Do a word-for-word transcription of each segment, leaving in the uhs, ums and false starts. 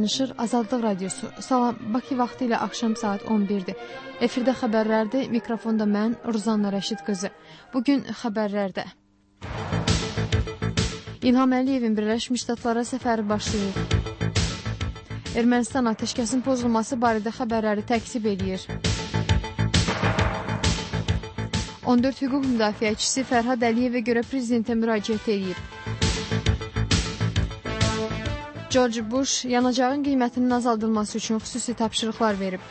danışır Azadlıq Radiosu. Salam, Bakı vaxtı ilə axşam saat on birdir. Efirdə xəbərlərdir, mikrofonda mən, Ruzanna Rəşid qızı. Bugün xəbərlərdə. İlham Əliyevin Birləşmiş Ştatlara səfəri başlayır. Ermənistan atəşkəsin pozulması barədə xəbərləri təkzib edir. on dörd hüquq müdafiəçisi Fərhad Əliyevə görə prezidentə müraciət edib. George Bush yanacağın qiymətinin azaldılması üçün xüsusi tapşırıqlar verib.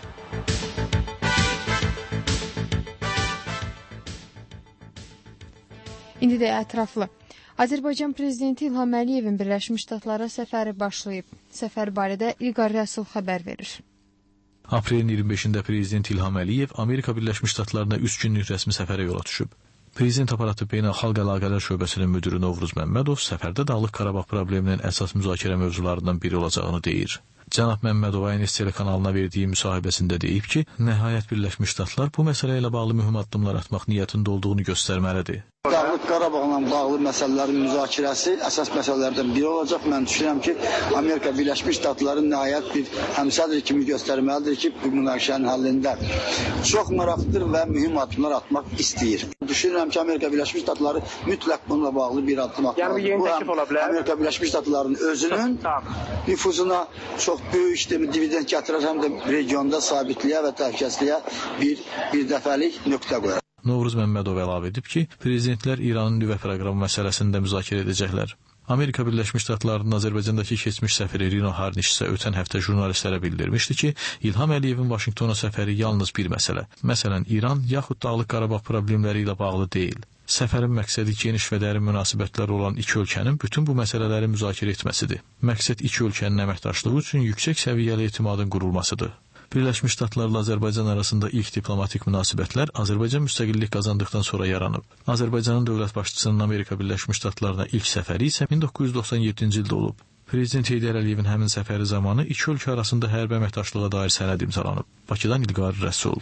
İndi də ətraflı. Azərbaycan Prezidenti İlham Əliyevin Birləşmiş Ştatlara səfəri başlayıb. Səfər barədə İlqar Rəsul xəbər verir. Aprelin iyirmi beşində Prezident İlham Əliyev Amerika Birləşmiş Ştatlarına üç günlük rəsmi səfərə yola düşüb. Prezident aparatı Beynəlxalq Əlaqələr Şöbəsinin müdiri Novruz Məmmədov səfərdə Dağlıq Qarabağ probleminin əsas müzakirə mövzularından biri olacağını deyir. Cənab Məmmədov N S telekanalına verdiyi müsahibəsində deyib ki, nəhayət Birləşmiş Ştatlar bu məsələ ilə bağlı mühüm addımlar atmaq niyyətində olduğunu göstərməlidir. Dağlıq Qarabağla bağlı məsələlərin müzakirəsi əsas məsələlərdən biri olacaq. Mən düşünürəm ki, Amerika Birləşmiş Ştatları nəhayət bir həmsədr kimi göstərməlidir ki, bu münaqişənin həllində çox maraqlıdır və mühüm addımlar atmaq istəyir. Düşünürəm ki, Amerika Birləşmiş Ştatları mütləq bununla bağlı bir addım atmalıdır. Yəni, bu təklif ola bilər. Amerika Birləşmiş Ştatlarının özünün nüfuzuna çox böyük dividend gətirər, həm də regionda sabitliyə və təhlükəsizliyə bir, bir dəfəlik nöqtə qoyar. Novruz Məmmədov əlavə edib ki, prezidentlər İranın nüvə proqramı məsələsində müzakirə edəcəklər. Amerika Birləşmiş Ştatlarının Azərbaycandakı keçmiş səfiri Rino Harniş isə ötən həftə jurnalistlərə bildirmişdi ki, İlham Əliyevin Vaşinqtona səfəri yalnız bir məsələ. Məsələn, İran yaxud Dağlıq Qarabağ problemləri ilə bağlı deyil. Səfərin məqsədi geniş və dərin münasibətlər olan iki ölkənin bütün bu məsələləri müzakirə etməsidir. Məqsəd iki ölkənin əməkdaşlığı üçün yüksək səviyyəli etimadın qurulmasıdır. Birləşmiş Ştatlarla Azərbaycan arasında ilk diplomatik münasibətlər Azərbaycan müstəqillik qazandıqdan sonra yaranıb. Azərbaycanın dövlət başçısının Amerika Birləşmiş Ştatlarına ilk səfəri isə min doqquz yüz doxsan yeddinci ildə olub. Prezident Heydər Əliyevin həmin səfəri zamanı iki ölkə arasında hərbi əməkdaşlığa dair sənəd imzalanıb. Bakıdan İlqar Rəsul.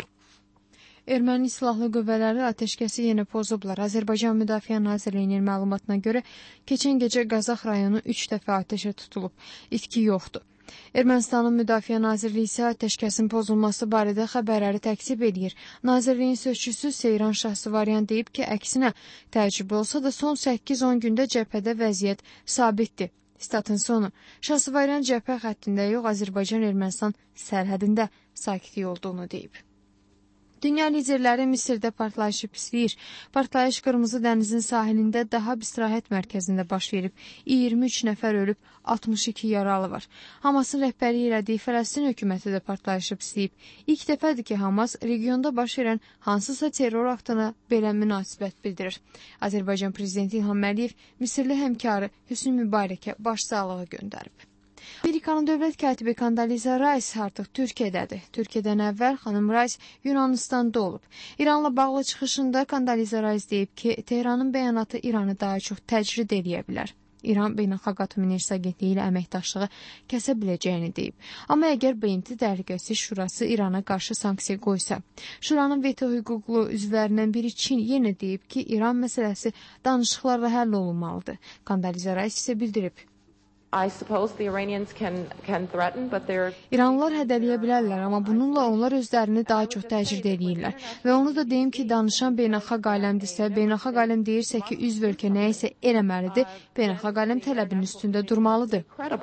Erməni silahlı qüvvələri atəşkəsi yenə pozublar. Azərbaycan Müdafiə Nazirliyinin məlumatına görə keçən gecə Qazax rayonu üç dəfə atəşə tutulub. İtki yoxdur. Ermənistanın Müdafiə Nazirliyi isə atəşkəsin pozulması barədə xəbərləri təkzib edir. Nazirliyin sözçüsü Seyran Şahsıvaryan deyib ki, əksinə təəccüblü olsa da son səkkiz on gündə cəbhədə vəziyyət sabitdir. Statın sonu. Şahsıvaryan cəbhə xəttində yox, Azərbaycan-Ermənistan sərhədində sakitlik olduğunu deyib. Dünya liderləri Misirdə partlayışı pisləyir. Partlayış Qırmızı dənizin sahilində daha bir istirahət mərkəzində baş verib. iyirmi üç nəfər ölüb, altmış iki yaralı var. Hamasın rəhbərliyi elədiyi Fələstin hökuməti də partlayışı pisləyib. İlk dəfədir ki, Hamas regionda baş verən hansısa terror aktına belə münasibət bildirir. Azərbaycan Prezidenti İlham Əliyev Misirli həmkarı Hüsnü Mübarəkə başsağlığı göndərib. Amerikanın dövlət katibi Kondoliza Rice artıq Türkiyədədir. Türkiyədən əvvəl xanım Rice Yunanistanda olub. İranla bağlı çıxışında Kondoliza Rice deyib ki, Tehranın bəyanatı İranı daha çox təcrid edə bilər. İran Beynəlxalq Atom Enerjisi Agentliyi ilə əməkdaşlığı kəsə biləcəyini deyib. Amma əgər B M T Təhlükəsizlik Şurası İrana qarşı sanksiya qoysa, Şuranın veto hüquqlu üzvlərindən biri Çin yenə deyib ki, İran məsələsi danışıqlarla həll olunmalıdır. Kondoliza Rice isə bildirib. İranlılar hədələyə bilərlər, amma bununla onlar özlərini daha çox təcrid edirlər. Və onu da deyim ki, danışan beynəlxalq aləmdirsə, beynəlxalq aləm deyirsə ki, üzv ölkə nə isə eləməlidir, beynəlxalq aləm tələbinin üstündə durmalıdır.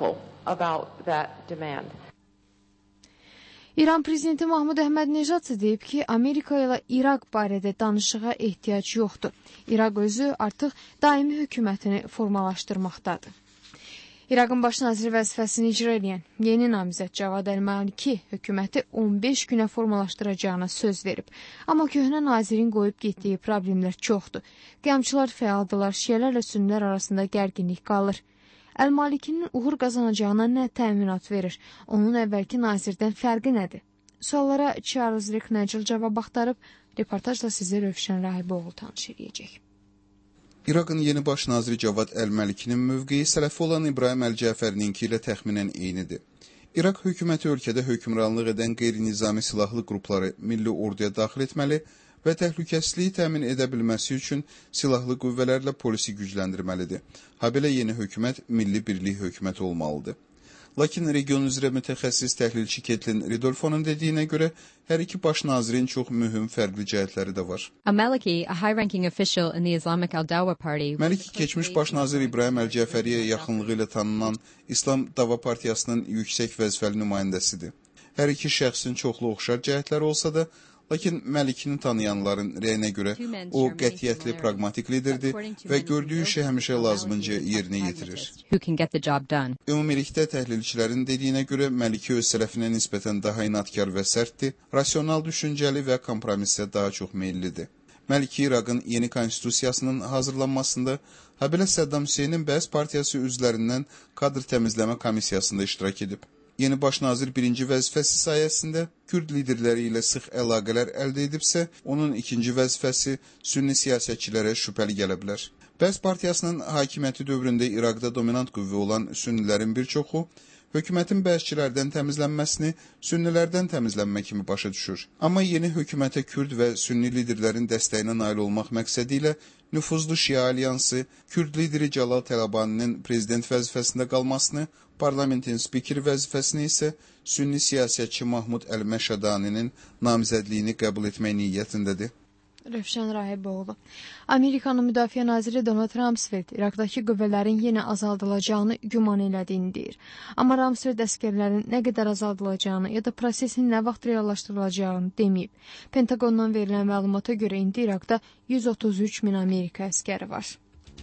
İran prezidenti Mahmud Əhməd-Necad deyib ki, Amerika ilə İraq barədə danışığa ehtiyac yoxdur. İraq özü artıq daimi hökumətini formalaşdırmaqdadır. İraqın baş naziri vəzifəsini icra edən yeni namizəd Cavad Əl-Maliki hökuməti on beş günə formalaşdıracağına söz verib. Amma köhnə nazirin qoyub getdiyi problemlər çoxdur. Qiyamçılar fəaldılar, şiələrlə sünnilər arasında gərginlik qalır. Əl-Malikinin uğur qazanacağına nə təminat verir? Onun əvvəlki nazirdən fərqi nədir? Suallara Charles Ricknagel cavab axtarıb, reportajla sizi Rövşən Rahiboğlu tanış edəcək. İraqın yeni baş naziri Cavad Əl-Məlikinin mövqeyi sələfi olan İbrahim Əl-Cəfərininki ilə təxminən eynidir. İraq hökuməti ölkədə hökmranlıq edən qeyri-nizami silahlı qrupları milli orduya daxil etməli və təhlükəsizliyi təmin edə bilməsi üçün silahlı qüvvələrlə polisi gücləndirməlidir. Habelə yeni hökumət milli birlik hökuməti olmalıdır. Lakin region üzrə mütəxəssis təhlilçi Ketlin Ridolfonun dediyinə görə, hər iki baş nazirin çox mühüm fərqli cəhətləri də var. Al-Maliki, a high-ranking official in the Islamic Al-Dawa Party, Maliki keçmiş baş nazir İbrahim Əl-Cəfəriyə yaxınlığı ilə tanınan İslam Dava Partiyasının yüksək vəzifəli nümayəndəsidir. Hər iki şəxsin çoxlu oxşar cəhətləri olsa da, lakin Məlikini tanıyanların rəyinə görə o qətiyyətli, praqmatik liderdir və gördüyü işi həmişə lazımınca yerinə yetirir. Ümumilikdə təhlilçilərin dediyinə görə Məliki öz tərəfinə nisbətən daha inadkar və sərtdir, rasional düşüncəli və kompromisə daha çox meyillidir. Məliki İraqın yeni konstitusiyasının hazırlanmasında, habelə Səddam Hüseynin bəzi partiyası üzvlərindən kadr təmizləmə komissiyasında iştirak edib. Yeni baş nazir birinci vəzifəsi sayəsində Kürd liderləri ilə sıx əlaqələr əldə edibsə, onun ikinci vəzifəsi sünni siyasətçilərə şübhəli gələ bilər. Bəs partiyasının hakimiyyəti dövründə İraqda dominant qüvvə olan sünnilərin bir çoxu, hökumətin bəzçilərdən təmizlənməsini sünnilərdən təmizlənmə kimi başa düşür. Amma yeni hökumətə Kürd və sünni liderlərin dəstəyinə nail olmaq məqsədi ilə nüfuzlu Şia Alyansı, Kürd lideri Cəlal Tələbaninin prezident vəzifəsində qalmasını, parlamentin spikeri vəzifəsini isə sünni siyasətçi Mahmud Əl-Məşədaninin namizədliyini qəbul etmək niyyətindədir. Rövşən Rahiboğlu. Amerikanın Müdafiə naziri Donald Rumsfeld İraqdakı qüvvələrin yenə azaldılacağını güman elədiyini deyir. Amma Rumsfeld əskərlərin nə qədər azaldılacağını ya da prosesin nə vaxt reallaşdırılacağını deməyib. Pentagondan verilən məlumata görə indi İraqda yüz otuz üç min Amerika əskəri var.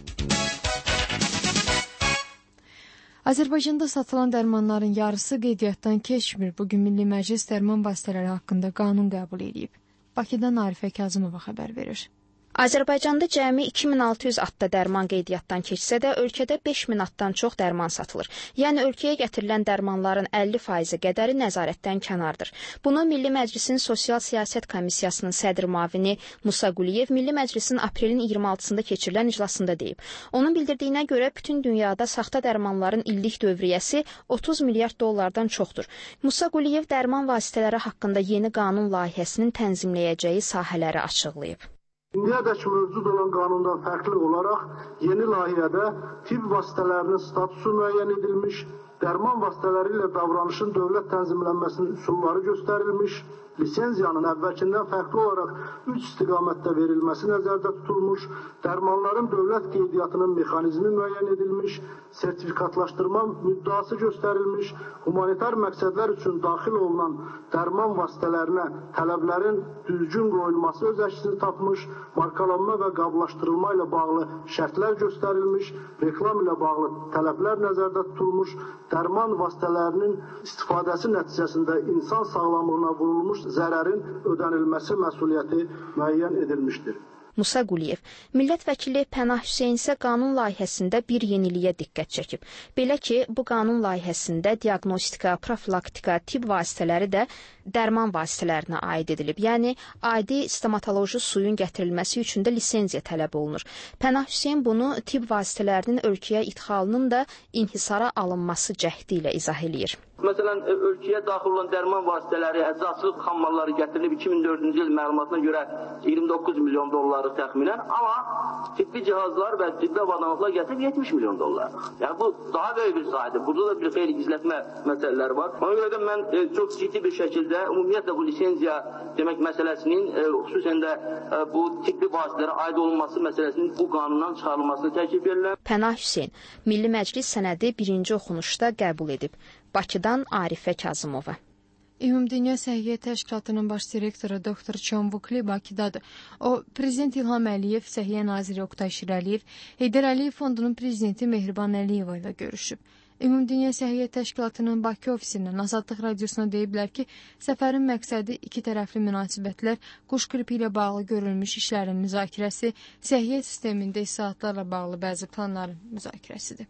Azərbaycanda satılan dərmanların yarısı qeydiyyatdan keçmir. Bugün Milli Məclis dərman vasitələri haqqında qanun qəbul edib. Bakıdan Arifə Kazımova xəbər verir. Azərbaycanda cəmi iki min altı yüz adda dərman qeydiyyatdan keçsə də, ölkədə beş min addan çox dərman satılır. Yəni, ölkəyə gətirilən dərmanların əlli faizi qədəri nəzarətdən kənardır. Bunu Milli Məclisin Sosial Siyasət Komissiyasının sədr müavini Musa Quliyev Milli Məclisin aprelin iyirmi altısında keçirilən iclasında deyib. Onun bildirdiyinə görə, bütün dünyada saxta dərmanların illik dövriyyəsi otuz milyard dollardan çoxdur. Musa Quliyev dərman vasitələri haqqında yeni qanun layihəsinin tənzimləyəcəyi sahələri açıqlayıb. İndiyədək mövcud olan qanundan fərqli olaraq yeni layihədə tibb vasitələrinin statusu müəyyən edilmiş, dərman vasitələri ilə davranışın dövlət tənzimlənməsinin üsulları göstərilmiş, lisenziyanın əvvəlkindən fərqli olaraq üç istiqamətdə verilməsi nəzərdə tutulmuş, dərmanların dövlət qeydiyyatının mexanizmi müəyyən edilmiş, sertifikatlaşdırma müddəası göstərilmiş, humanitar məqsədlər üçün daxil olunan dərman vasitələrinə tələblərin düzgün qoyulması öz əksini tapmış, markalanma və qablaşdırılma ilə bağlı şərtlər göstərilmiş, reklam ilə bağlı tələblər nəzərdə tutulmuş, dərman vasitələrinin istifadəsi nəticəsində insan sağlamlığına vurulmuş zərərin ödənilməsi məsuliyyəti müəyyən edilmişdir. Musa Quliyev, millət vəkili Pənah Hüseyn isə qanun layihəsində bir yeniliyə diqqət çəkib. Belə ki, bu qanun layihəsində diaqnostika, profilaktika, tibb vasitələri də dərman vasitələrinə aid edilib. Yəni, adi stomatoloji suyun gətirilməsi üçün də lisenziya tələb olunur. Pənah Hüseyn bunu tibb vasitələrinin ölkəyə idxalının da inhisara alınması cəhdi ilə izah eləyir. Məsələn, ölkəyə daxil olan dərman vasitələri, əsaslı xammalları gətirilib iki min dördüncü il məlumatına görə iyirmi doqquz milyon dolları təxminən, amma tibbi cihazlar və tibbi avadanlıqlar gətirib yetmiş milyon dollar. Yəni, bu daha böyük bir sahədir. Burada da bir xeyli gizlətmə məsələləri var. Ona görə də mən e, çox ciddi bir şəkildə ümumiyyətlə bu lisenziya demək məsələsinin, e, xüsusən də e, bu tibbi vasitələrə aid olunması məsələsinin bu qanundan çıxarılmasını təklif edirlər. Pənah Hüseyn, Milli Məclis sənədi birinci oxunuşda qəbul edib. Bakıdan Arifə Kazımova. Ümumdünya Səhiyyə Təşkilatının baş direktoru doktor Çon Vukli Bakıdadır. O, Prezident İlham Əliyev, Səhiyyə Naziri Oqtay Şirəliyev, Heydər Əliyev Fondunun prezidenti Mehriban Əliyeva ilə görüşüb. Ümumdünya Səhiyyə Təşkilatının Bakı ofisindən Azadlıq Radiosuna deyiblər ki, səfərin məqsədi iki tərəfli münasibətlər, quş qripi ilə bağlı görülmüş işlərin müzakirəsi, səhiyyə sistemində islahatlarla bağlı bəzi planların müzakirəsidir.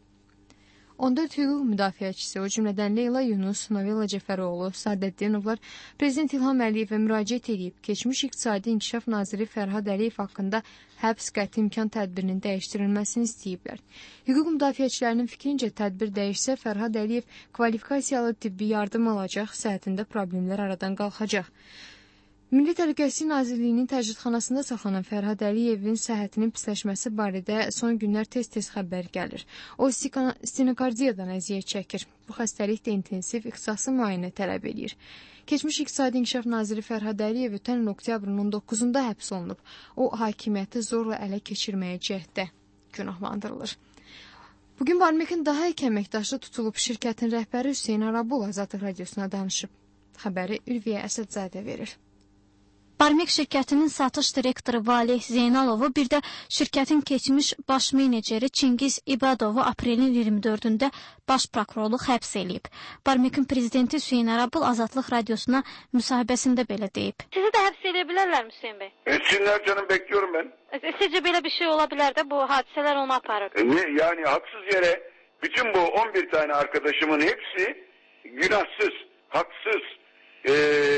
on dörd hüquq müdafiəçisi, o cümlədən Leyla Yunus, Novella Cəfəroğlu, Sadəddinovlar Prezident İlham Əliyevə müraciət edib, keçmiş İqtisadi İnkişaf Naziri Fərhad Əliyev haqqında həbs qəti imkan tədbirinin dəyişdirilməsini istəyiblər. Hüquq müdafiəçilərinin fikrincə tədbir dəyişsə, Fərhad Əliyev kvalifikasiyalı tibbi yardım alacaq, səhhətində problemlər aradan qalxacaq. Milli Təhlükəsizlik Nazirliyinin təcridxanasında saxlanan Fərhad Əliyevin səhhətinin pisləşməsi barədə son günlər tez-tez xəbər gəlir. O, stenokardiyadan əziyyət çəkir. Bu xəstəlik də intensiv ixtisasi müayinə tələb edir. Keçmiş İqtisadi İnkişaf Naziri Fərhad Əliyev ötən il oktyabrın on doqquzunda həbs olunub. O, hakimiyyəti zorla ələ keçirməyə cəhddə günahlandırılır. Bugün Barmekin daha iki əməkdaşı tutulub. Şirkətin rəhbəri Hüseyn Arabul Azadlıq Radiosuna danışıb. Xəbəri Ülviyə Əsədzadə verir. Barmek şirkətinin satış direktoru Valeh Zeynalovu, bir də şirkətin keçmiş baş meneceri Çingiz İbadovu aprelin iyirmi dördündə baş prokurorluq həbs eləyib. Barmekin prezidenti Hüseyn Arabul Azadlıq Radiosuna müsahibəsində belə deyib. Sizi də həbs edə bilərlər mi Hüseyn Bey? Etsinler canım, bekliyorum ben. Sizce böyle bir şey olabilir de bu hadiseler onu aparır? E, ne, yani haksız yere bütün bu on bir tane arkadaşımın hepsi günahsız, haksız, e,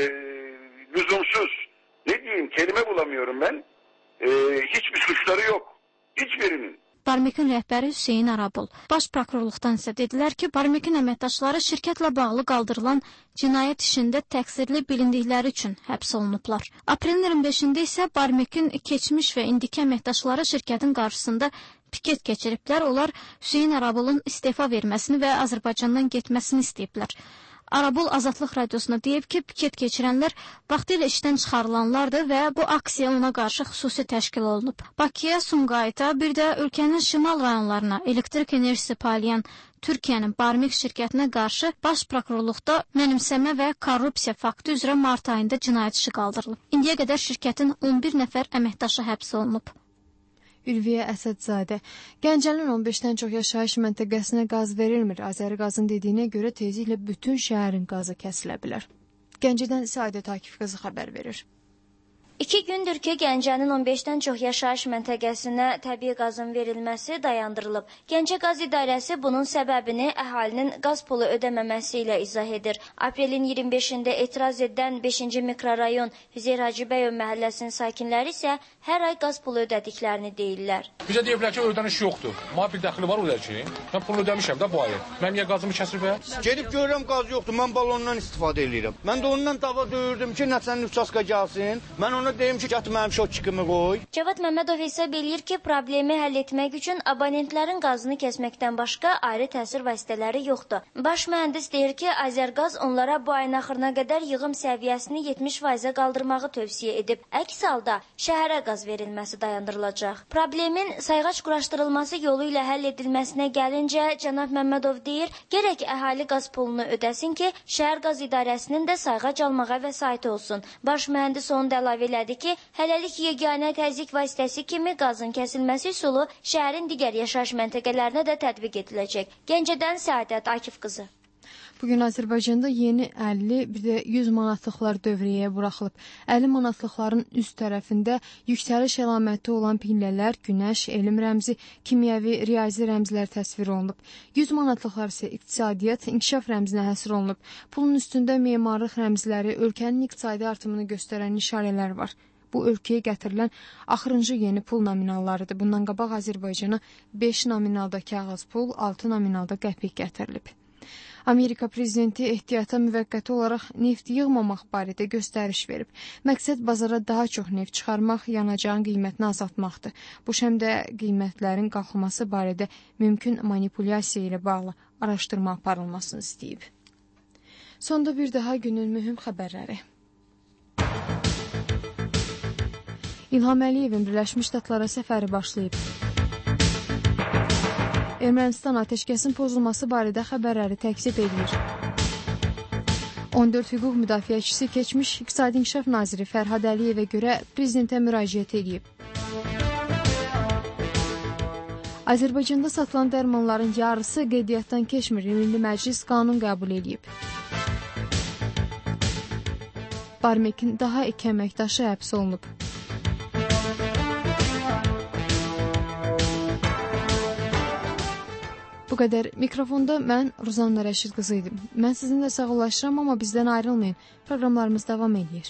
lüzumsuz. Ne diyeyim, kelime bulamıyorum ben. Ee, hiçbir suçları yok. Hiçbirinin. Barmekin rəhbəri Hüseyn Arabul. Baş prokurorluqdan isə dedilər ki, Barmekin əməkdaşları şirkətlə bağlı qaldırılan cinayət işində təqsirli bilindikləri üçün həbs olunublar. Aprelin iyirmi beşində isə Barmekin keçmiş və indiki əməkdaşları şirkətin qarşısında piket keçiriblər. Onlar Hüseyn Arabulun istefa verməsini və Azərbaycandan getməsini istəyiblər. Arabul Azadlıq Radiosuna deyib ki, piket keçirənlər vaxtilə işdən çıxarılanlardır və bu aksiya ona qarşı xüsusi təşkil olunub. Bakıya, Sumqayıta, bir də ölkənin şimal rayonlarına elektrik enerjisi paylayan Türkiyənin Barmek şirkətinə qarşı baş prokurorluqda mənimsəmə və korrupsiya faktı üzrə mart ayında cinayət işi qaldırılıb. İndiyə qədər şirkətin on bir nəfər əməkdaşı həbs olunub. Ülviyə Əsədzadə. Gəncənin on beşdən çox yaşayış məntəqəsinə qaz verilmir. Azəriqazın dediyinə görə tezliklə bütün şəhərin qazı kəsilə bilər. Gəncədən Səadət Akif qızı xəbər verir. İki gündür ki, Gəncənin on beşdən çox yaşayış məntəqəsinə təbii qazın verilməsi dayandırılıb. Gəncə Qaz İdarəsi bunun səbəbini əhalinin qaz pulu ödəməməsi ilə izah edir. Aprelin iyirmi beşində etiraz edən beşinci mikrorayon Hüzeyr Hacıbəyov məhəlləsinin sakinləri isə hər ay qaz pulu ödədiklərini deyirlər. Bizə deyiblər ki, ödəniş yoxdur. Mənə bir dəxli var ödər ki, mən pulu ödəmişəm də bu ayı. Mənim ya qazımı kəsibə? Gedib görürəm qaz yoxdur, mən balondan istifadə edirəm. Mən də ondan dava döyürdüm ki, nəçənin uçaska gəlsin. Mən ona deyim ki, gətir mənim şotkimi qoy. Cavad Məmmədov hesab eləyir ki, problemi həll etmək üçün abonentlərin qazını kəsməkdən başqa ayrı təsir vasitələri yoxdur. Baş mühəndis deyir ki, Azərqaz onlara bu ayın axırına qədər yığım səviyyəsini yetmiş faizə qaldırmağı tövsiyə edib. Əks halda şəhərə qaz verilməsi dayandırılacaq. Problemin sayğac quraşdırılması yolu ilə həll edilməsinə gəlincə, cənab Məmmədov deyir, gərək əhali qaz pulunu ödəsin ki, şəhər qaz idarəsinin də sayğac almağa vəsaiti olsun. Baş mühəndis onu da əlavə elədi ki, hələlik yeganə təzyiq vasitəsi kimi qazın kəsilməsi üsulu şəhərin digər yaşayış məntəqələrinə də tətbiq ediləcək. Gəncədən Səadət Akif qızı. Bugün Azərbaycanda yeni əlli, bir də yüz manatlıqlar dövriyyəyə buraxılıb. əlli manatlıqların üst tərəfində yüksəliş əlaməti olan pillələr, günəş, elm rəmzi, kimyəvi, riyazi rəmzlər təsvir olunub. yüz manatlıqlar isə iqtisadiyyat, inkişaf rəmzinə həsr olunub. Pulun üstündə memarlıq rəmzləri, ölkənin iqtisadi artımını göstərən işarələr var. Bu ölkəyə gətirilən axırıncı yeni pul nominallarıdır. Bundan qabaq Azərbaycana beş nominalda kağız pul, altı nominalda qəpik gətirilib. Amerika prezidenti ehtiyata müvəqqəti olaraq neft yığmamaq barədə göstəriş verib. Məqsəd bazara daha çox neft çıxarmaq, yanacağın qiymətini azaltmaqdır. Bu həm də qiymətlərin qalxması barədə mümkün manipulyasiya ilə bağlı araşdırma aparılmasını istəyib. Sonda bir daha günün mühüm xəbərləri. İlham Əliyevin Birləşmiş Ştatlara səfəri başlayıb. Ermənistan atəşkəsin pozulması barədə xəbərləri təkzib edir. on dörd hüquq müdafiəçisi keçmiş İqtisadi İnkişaf Naziri Fərhad Əliyevə görə prezidentə müraciət edib. Azərbaycanda satılan dərmanların yarısı qeydiyyatdan keçmir. Milli Məclis qanun qəbul edib. Barmekin daha iki əməkdaşı həbs olunub. Bu qədər. Mikrofonda mən Ruzanna Rəşid qızı idim. Mən sizinlə sağollaşıram, amma bizdən ayrılmayın. Proqramlarımız davam edir.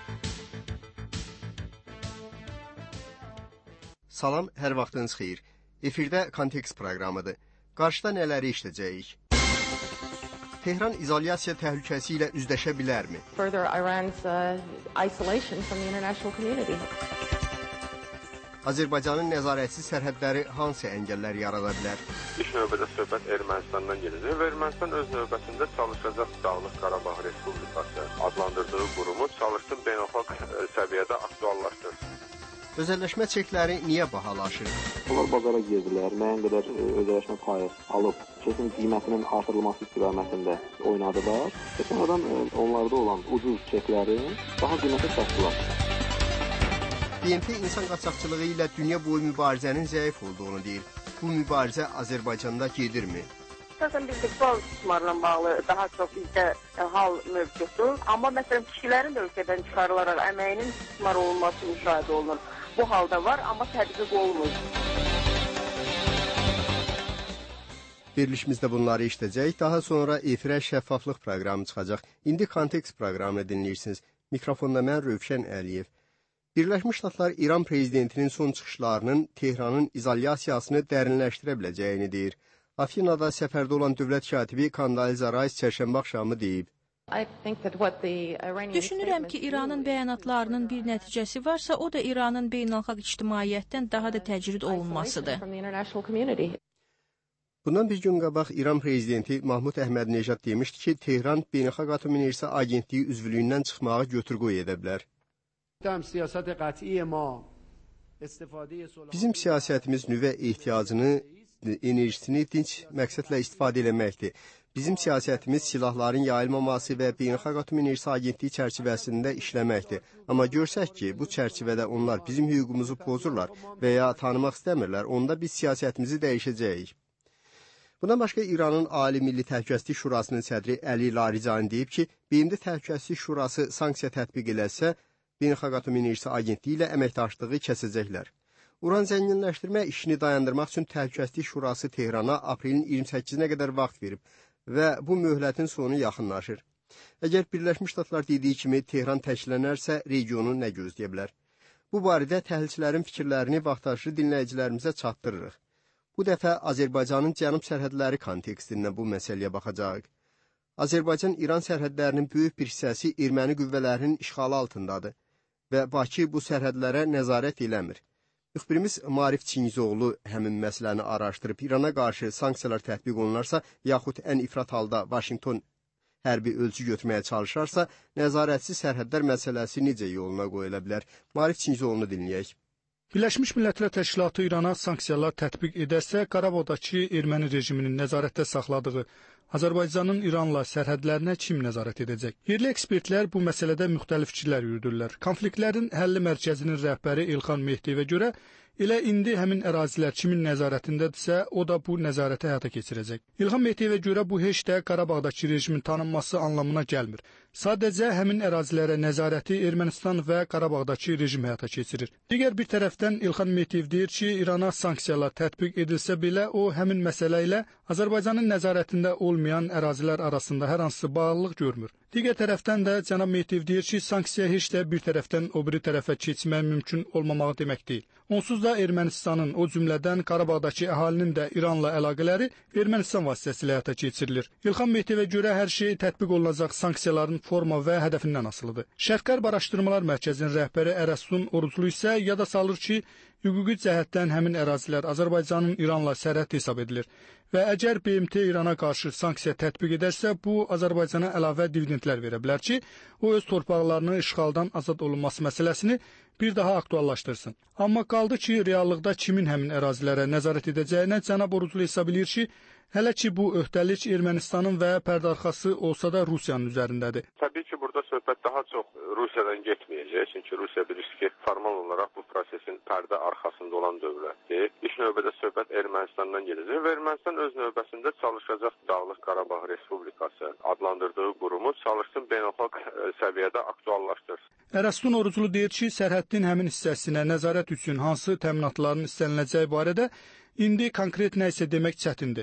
Salam, hər vaxtınız xeyir. Efirdə Kontekst proqramıdır. Qarşıda nələri işləyəcəyik? Tehran izolyasiya təhlükəsi ilə üzləşə bilərmi? Further Iran's uh, isolation from the international community. Azərbaycanın nəzarətsiz sərhədləri hansı əngəllər yarada bilər? İlk növbədə söhbət Ermənistandan gedir və Ermənistan öz növbəsində çalışacaq Dağlıq Qarabağ Respublikası adlandırdığı qurumu çalışsın beynəlxalq səviyyədə aktuallaşdırsın. Özəlləşmə çekləri niyə bahalaşır? Onlar bazara girdilər, müəyyən qədər özəlləşmə payı alıb, çekin qiymətinin artırılması istiqamətində oynadılar və sonradan onlarda olan ucuz çeklərin daha qiymətə satdılar. B M T insan qaçaqçılığı ilə dünya boyu mübarizənin zəif olduğunu deyir. Bu mübarizə Azərbaycanda gedirmi? Əsasən biz sexual istismarla bağlı daha çox bizdə hal mövcuddur. Amma məsələn kişilərin də ölkədən çıxarılaraq əməyinin istismar olunması müşahidə olunur. Bu halda var, amma tədqiq olunur. Verilişimizdə bunları işləyəcək. Daha sonra efirə şəffaflıq proqramı çıxacaq. İndi Kontekst proqramını dinləyirsiniz. Mikrofonda mən Rövşən Əliyev. Birləşmiş Ştatlar İran prezidentinin son çıxışlarının Tehranın izolyasiyasını dərinləşdirə biləcəyini deyir. Afinada səfərdə olan dövlət katibi Kandaliza Rice çərşənbə axşamı deyib. Düşünürəm ki, İranın bəyanatlarının bir nəticəsi varsa, o da İranın beynəlxalq ictimaiyyətdən daha da təcrid olunmasıdır. Bundan bir gün qabaq İran prezidenti Mahmud Əhmədinejad demişdi ki, Tehran Beynəlxalq Atom Enerjisi Agentliyi üzvlüyündən çıxmağa götür-qoy edə bilər. Bizim siyasətimiz nüvə ehtiyacını, enerjisini dinc məqsədlə istifadə eləməkdir. Bizim siyasətimiz silahların yayılmaması və Beynəlxalq Atom Enerjisi Agentliyi çərçivəsində işləməkdir. Amma görsək ki, bu çərçivədə onlar bizim hüququmuzu pozurlar və ya tanımaq istəmirlər, onda biz siyasətimizi dəyişəcəyik. Bundan başqa İranın Ali Milli Təhlükəsizlik Şurasının sədri Əli Larijani deyib ki, B M T Təhlükəsizlik Şurası sanksiya tətbiq eləsə, Beynəlxalq Atom Enerjisi Agentliyi ilə əməkdaşlığı kəsəcəklər. Uran zənginləşdirmə işini dayandırmaq üçün Təhlükəsizlik Şurası Tehrana aprelin iyirmi səkkizinə qədər vaxt verib və bu möhlətin sonu yaxınlaşır. Əgər Birləşmiş Ştatlar dediyi kimi Tehran təklənərsə, regionu nə gözləyə bilər? Bu barədə təhlilçilərin fikirlərini vaxtaşırı dinləyicilərimizə çatdırırıq. Bu dəfə Azərbaycanın cənub sərhədləri kontekstində bu məsələyə baxacağıq. Azərbaycan-İran sərhədlərinin böyük bir hissəsi erməni qüvvələrinin işğalı altındadır və Bakı bu sərhədlərə nəzarət eləmir. Müxbirimiz Marif Çingizoğlu həmin məsələni araşdırıb İrana qarşı sanksiyalar tətbiq olunarsa, yaxud ən ifrat halda Vaşinqton hərbi ölçü götürməyə çalışarsa, nəzarətsiz sərhədlər məsələsi necə yoluna qoyula bilər? Marif Çingizoğlu'nu dinləyək. Birləşmiş Millətlər Təşkilatı İrana sanksiyalar tətbiq edərsə, Qarabağdakı erməni rejiminin nəzarətdə saxladığı Azərbaycanın İranla sərhədlərinə kim nəzarət edəcək? Yerli ekspertlər bu məsələdə müxtəlif fikirlər yürüdürlər. Konfliktlərin həlli mərkəzinin rəhbəri İlxan Mehdiyevə görə elə indi həmin ərazilər kimin nəzarətindədirsə, o da bu nəzarəti həyata keçirəcək. İlxan Mehdiyevə görə bu heç də Qarabağdakı rejimin tanınması anlamına gəlmir. Sadəcə həmin ərazilərə nəzarəti Ermənistan və Qarabağdakı rejim həyata keçirir. Digər bir tərəfdən İlxan Mehdiyev deyir ki, İrana sanksiyalar tətbiq edilsə belə, o həmin məsələ ilə Azərbaycanın nəzarətində olmayan ərazilər arasında hər hansı bağlılıq görmür. Digər tərəfdən də cənab Mehdiyev deyir ki, sanksiya heç də bir tərəfdən o biri tərəfə keçmək mümkün olmamağı demək deyil. Onsuz da Ermənistanın, o cümlədən Qarabağdakı əhalinin də İranla əlaqələri Ermənistan vasitəsilə həyata keçirilir. İlxan Mehdiyevə görə hər şey tətbiq olunacaq sanksiyaların forma və hədəfindən asılıdır. Şərq-Qərb Araşdırmalar Mərkəzinin rəhbəri Ərəstun Oruclu isə yada salır ki, hüquqi cəhətdən həmin ərazilər Azərbaycanın İranla sərhəd hesab edilir və əgər B M T İrana qarşı sanksiya tətbiq edərsə, bu Azərbaycana əlavə dividendlər verə bilər ki, o öz torpaqlarının işğaldan azad olunması məsələsini bir daha aktuallaşdırsın. Amma qaldı ki, reallıqda kimin həmin ərazilərə nəzarət edəcəyinə cənab Oruclu hesab edir ki, hələ ki bu öhdəlik Ermənistanın və pərdəarxası olsa da Rusiyanın üzərindədir. Təbii ki, burada söhbət daha çox Rusiyadan getməyəcək, çünki Rusiya bilirsiniz ki, formal olaraq bu prosesin pərdə arxasında olan dövlətdir. İlk növbədə söhbət Ermənistandan gedəcək və Ermənistan öz növbəsində çalışacaq Dağlıq Qarabağ Respublikası adlandırdığı qurumu çalışsın beynəlxalq səviyyədə aktuallaşdırsın. Ərəstun Oruclu deyir ki, sərhədin həmin hissəsinə nəzarət üçün hansı təminatların istəniləcəyi barədə indi konkret nə isə demək çətindir.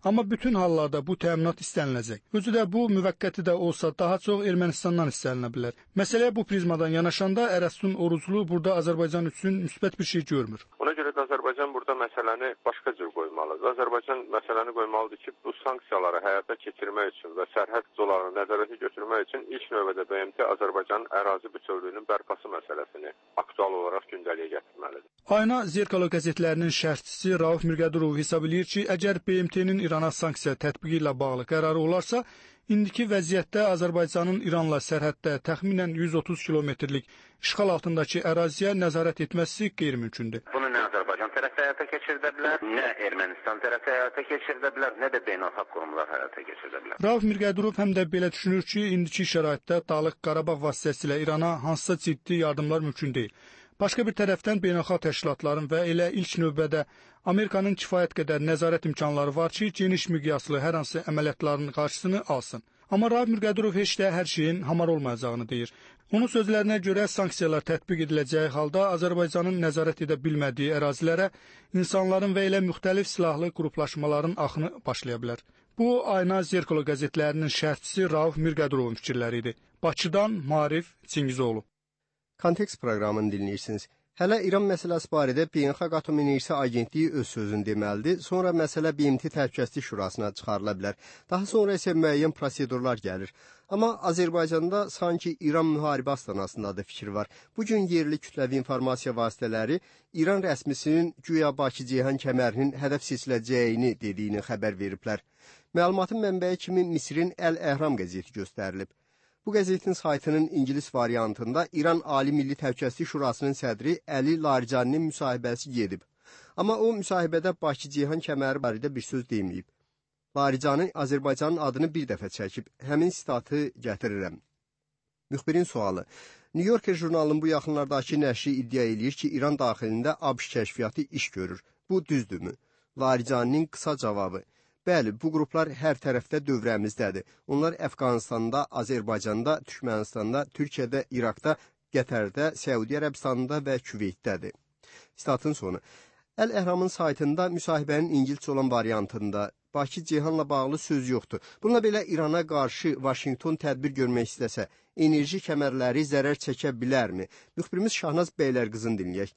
Amma bütün hallarda bu təminat istəniləcək. Özü də bu müvəqqəti də olsa daha çox Ermənistandan istənilə bilər. Məsələyə bu prizmadan yanaşanda Ərəstun Oruclu burada Azərbaycan üçün müsbət bir şey görmür. Ona görə də Azərbaycan burada məsələni başqa cür qoymalıdır. Azərbaycan məsələni qoymalıdır ki, bu sanksiyaları həyata keçirmək üçün və sərhəd zolağını nəzarətə götürmək üçün ilk növbədə B M T Azərbaycanın ərazi bütövlüyünün bərpası məsələsini aktual olaraq gündəliyə gətirməlidir. Ayna Zerkalo qəzetlərinin şərhçisi Rauf Mirqədurov hesab edir ki, əgər B M T-nin İrana sanksiya tətbiqi ilə bağlı qərarı olarsa, indiki vəziyyətdə Azərbaycanın İranla sərhəddə təxminən yüz otuz kilometrlik işğal altındakı əraziyə nəzarət etməsi qeyri-mümkündür. Bunu nə Azərbaycan tərəfi həyata keçirdə bilər, nə Ermənistan tərəfi həyata keçirdə bilər, nə də beynəlxalq qurumlar həyata keçirdə bilər. Rauf Mirqədurov həm də belə düşünür ki, indiki şəraitdə Dağlıq Qarabağ vasitəsilə İrana hansısa ciddi yardımlar mümkün deyil. Başqa bir tərəfdən beynəlxalq təşkilatların və elə ilk növbədə Amerikanın kifayət qədər nəzarət imkanları var ki, geniş miqyaslı hər hansı əməliyyatların qarşısını alsın. Amma Rauf Mirqədurov heç də hər şeyin hamar olmayacağını deyir. Onun sözlərinə görə sanksiyalar tətbiq ediləcəyi halda Azərbaycanın nəzarət edə bilmədiyi ərazilərə insanların və elə müxtəlif silahlı qruplaşmaların axını başlaya bilər. Bu, Ayna Zerkalo qəzetlərinin şərhçisi Rauf Mirqədurovun fikirləri idi. Bakıdan Marif Çingizoğlu. Kontekst proqramını dinləyirsiniz. Hələ İran məsələsi barədə Beynəlxalq Atom Enerjisi Agentliyi öz sözünü deməlidir. Sonra məsələ B M T Təhlükəsizlik Şurasına çıxarıla bilər. Daha sonra isə müəyyən prosedurlar gəlir. Amma Azərbaycanda sanki İran müharibə astanasında da fikir var. Bugün yerli kütləvi informasiya vasitələri İran rəsmisinin güya Bakı-Ceyhan kəmərinin hədəf seçiləcəyini dediyini xəbər veriblər. Məlumatın mənbəyi kimi Misirin Əl-Əhram qəzeti göstərilib. Bu qəzetin saytının İngilis variantında İran Ali Milli Təhlükəsizlik Şurasının sədri Əli Laricaninin müsahibəsi gedib. Amma o müsahibədə Bakı-Ceyhan kəməri barədə bir söz deməyib. Laricanın Azərbaycanın adını bir dəfə çəkib. Həmin sitatı gətirirəm. Müxbirin sualı. New Yorker jurnalının bu yaxınlardakı nəşri iddia edir ki, İran daxilində ABŞ kəşfiyyatı iş görür. Bu düzdürmü? Laricaninin qısa cavabı. Bəli, bu qruplar hər tərəfdə dövrəmizdədir. Onlar Əfqanistanda, Azərbaycanda, Türkmənistanda, Türkiyədə, İraqda, Qətərdə, Səudi Ərəbistanında və Küveytdədir. Statın sonu. Əl-Əhramın saytında müsahibənin İngilizcə olan variantında Bakı-Ceyhanla bağlı söz yoxdur. Bununla belə İrana qarşı Vaşinqton tədbir görmək istəsə, enerji kəmərləri zərər çəkə bilərmi? Müxbirimiz Şahnaz Bəylərqızını dinləyək.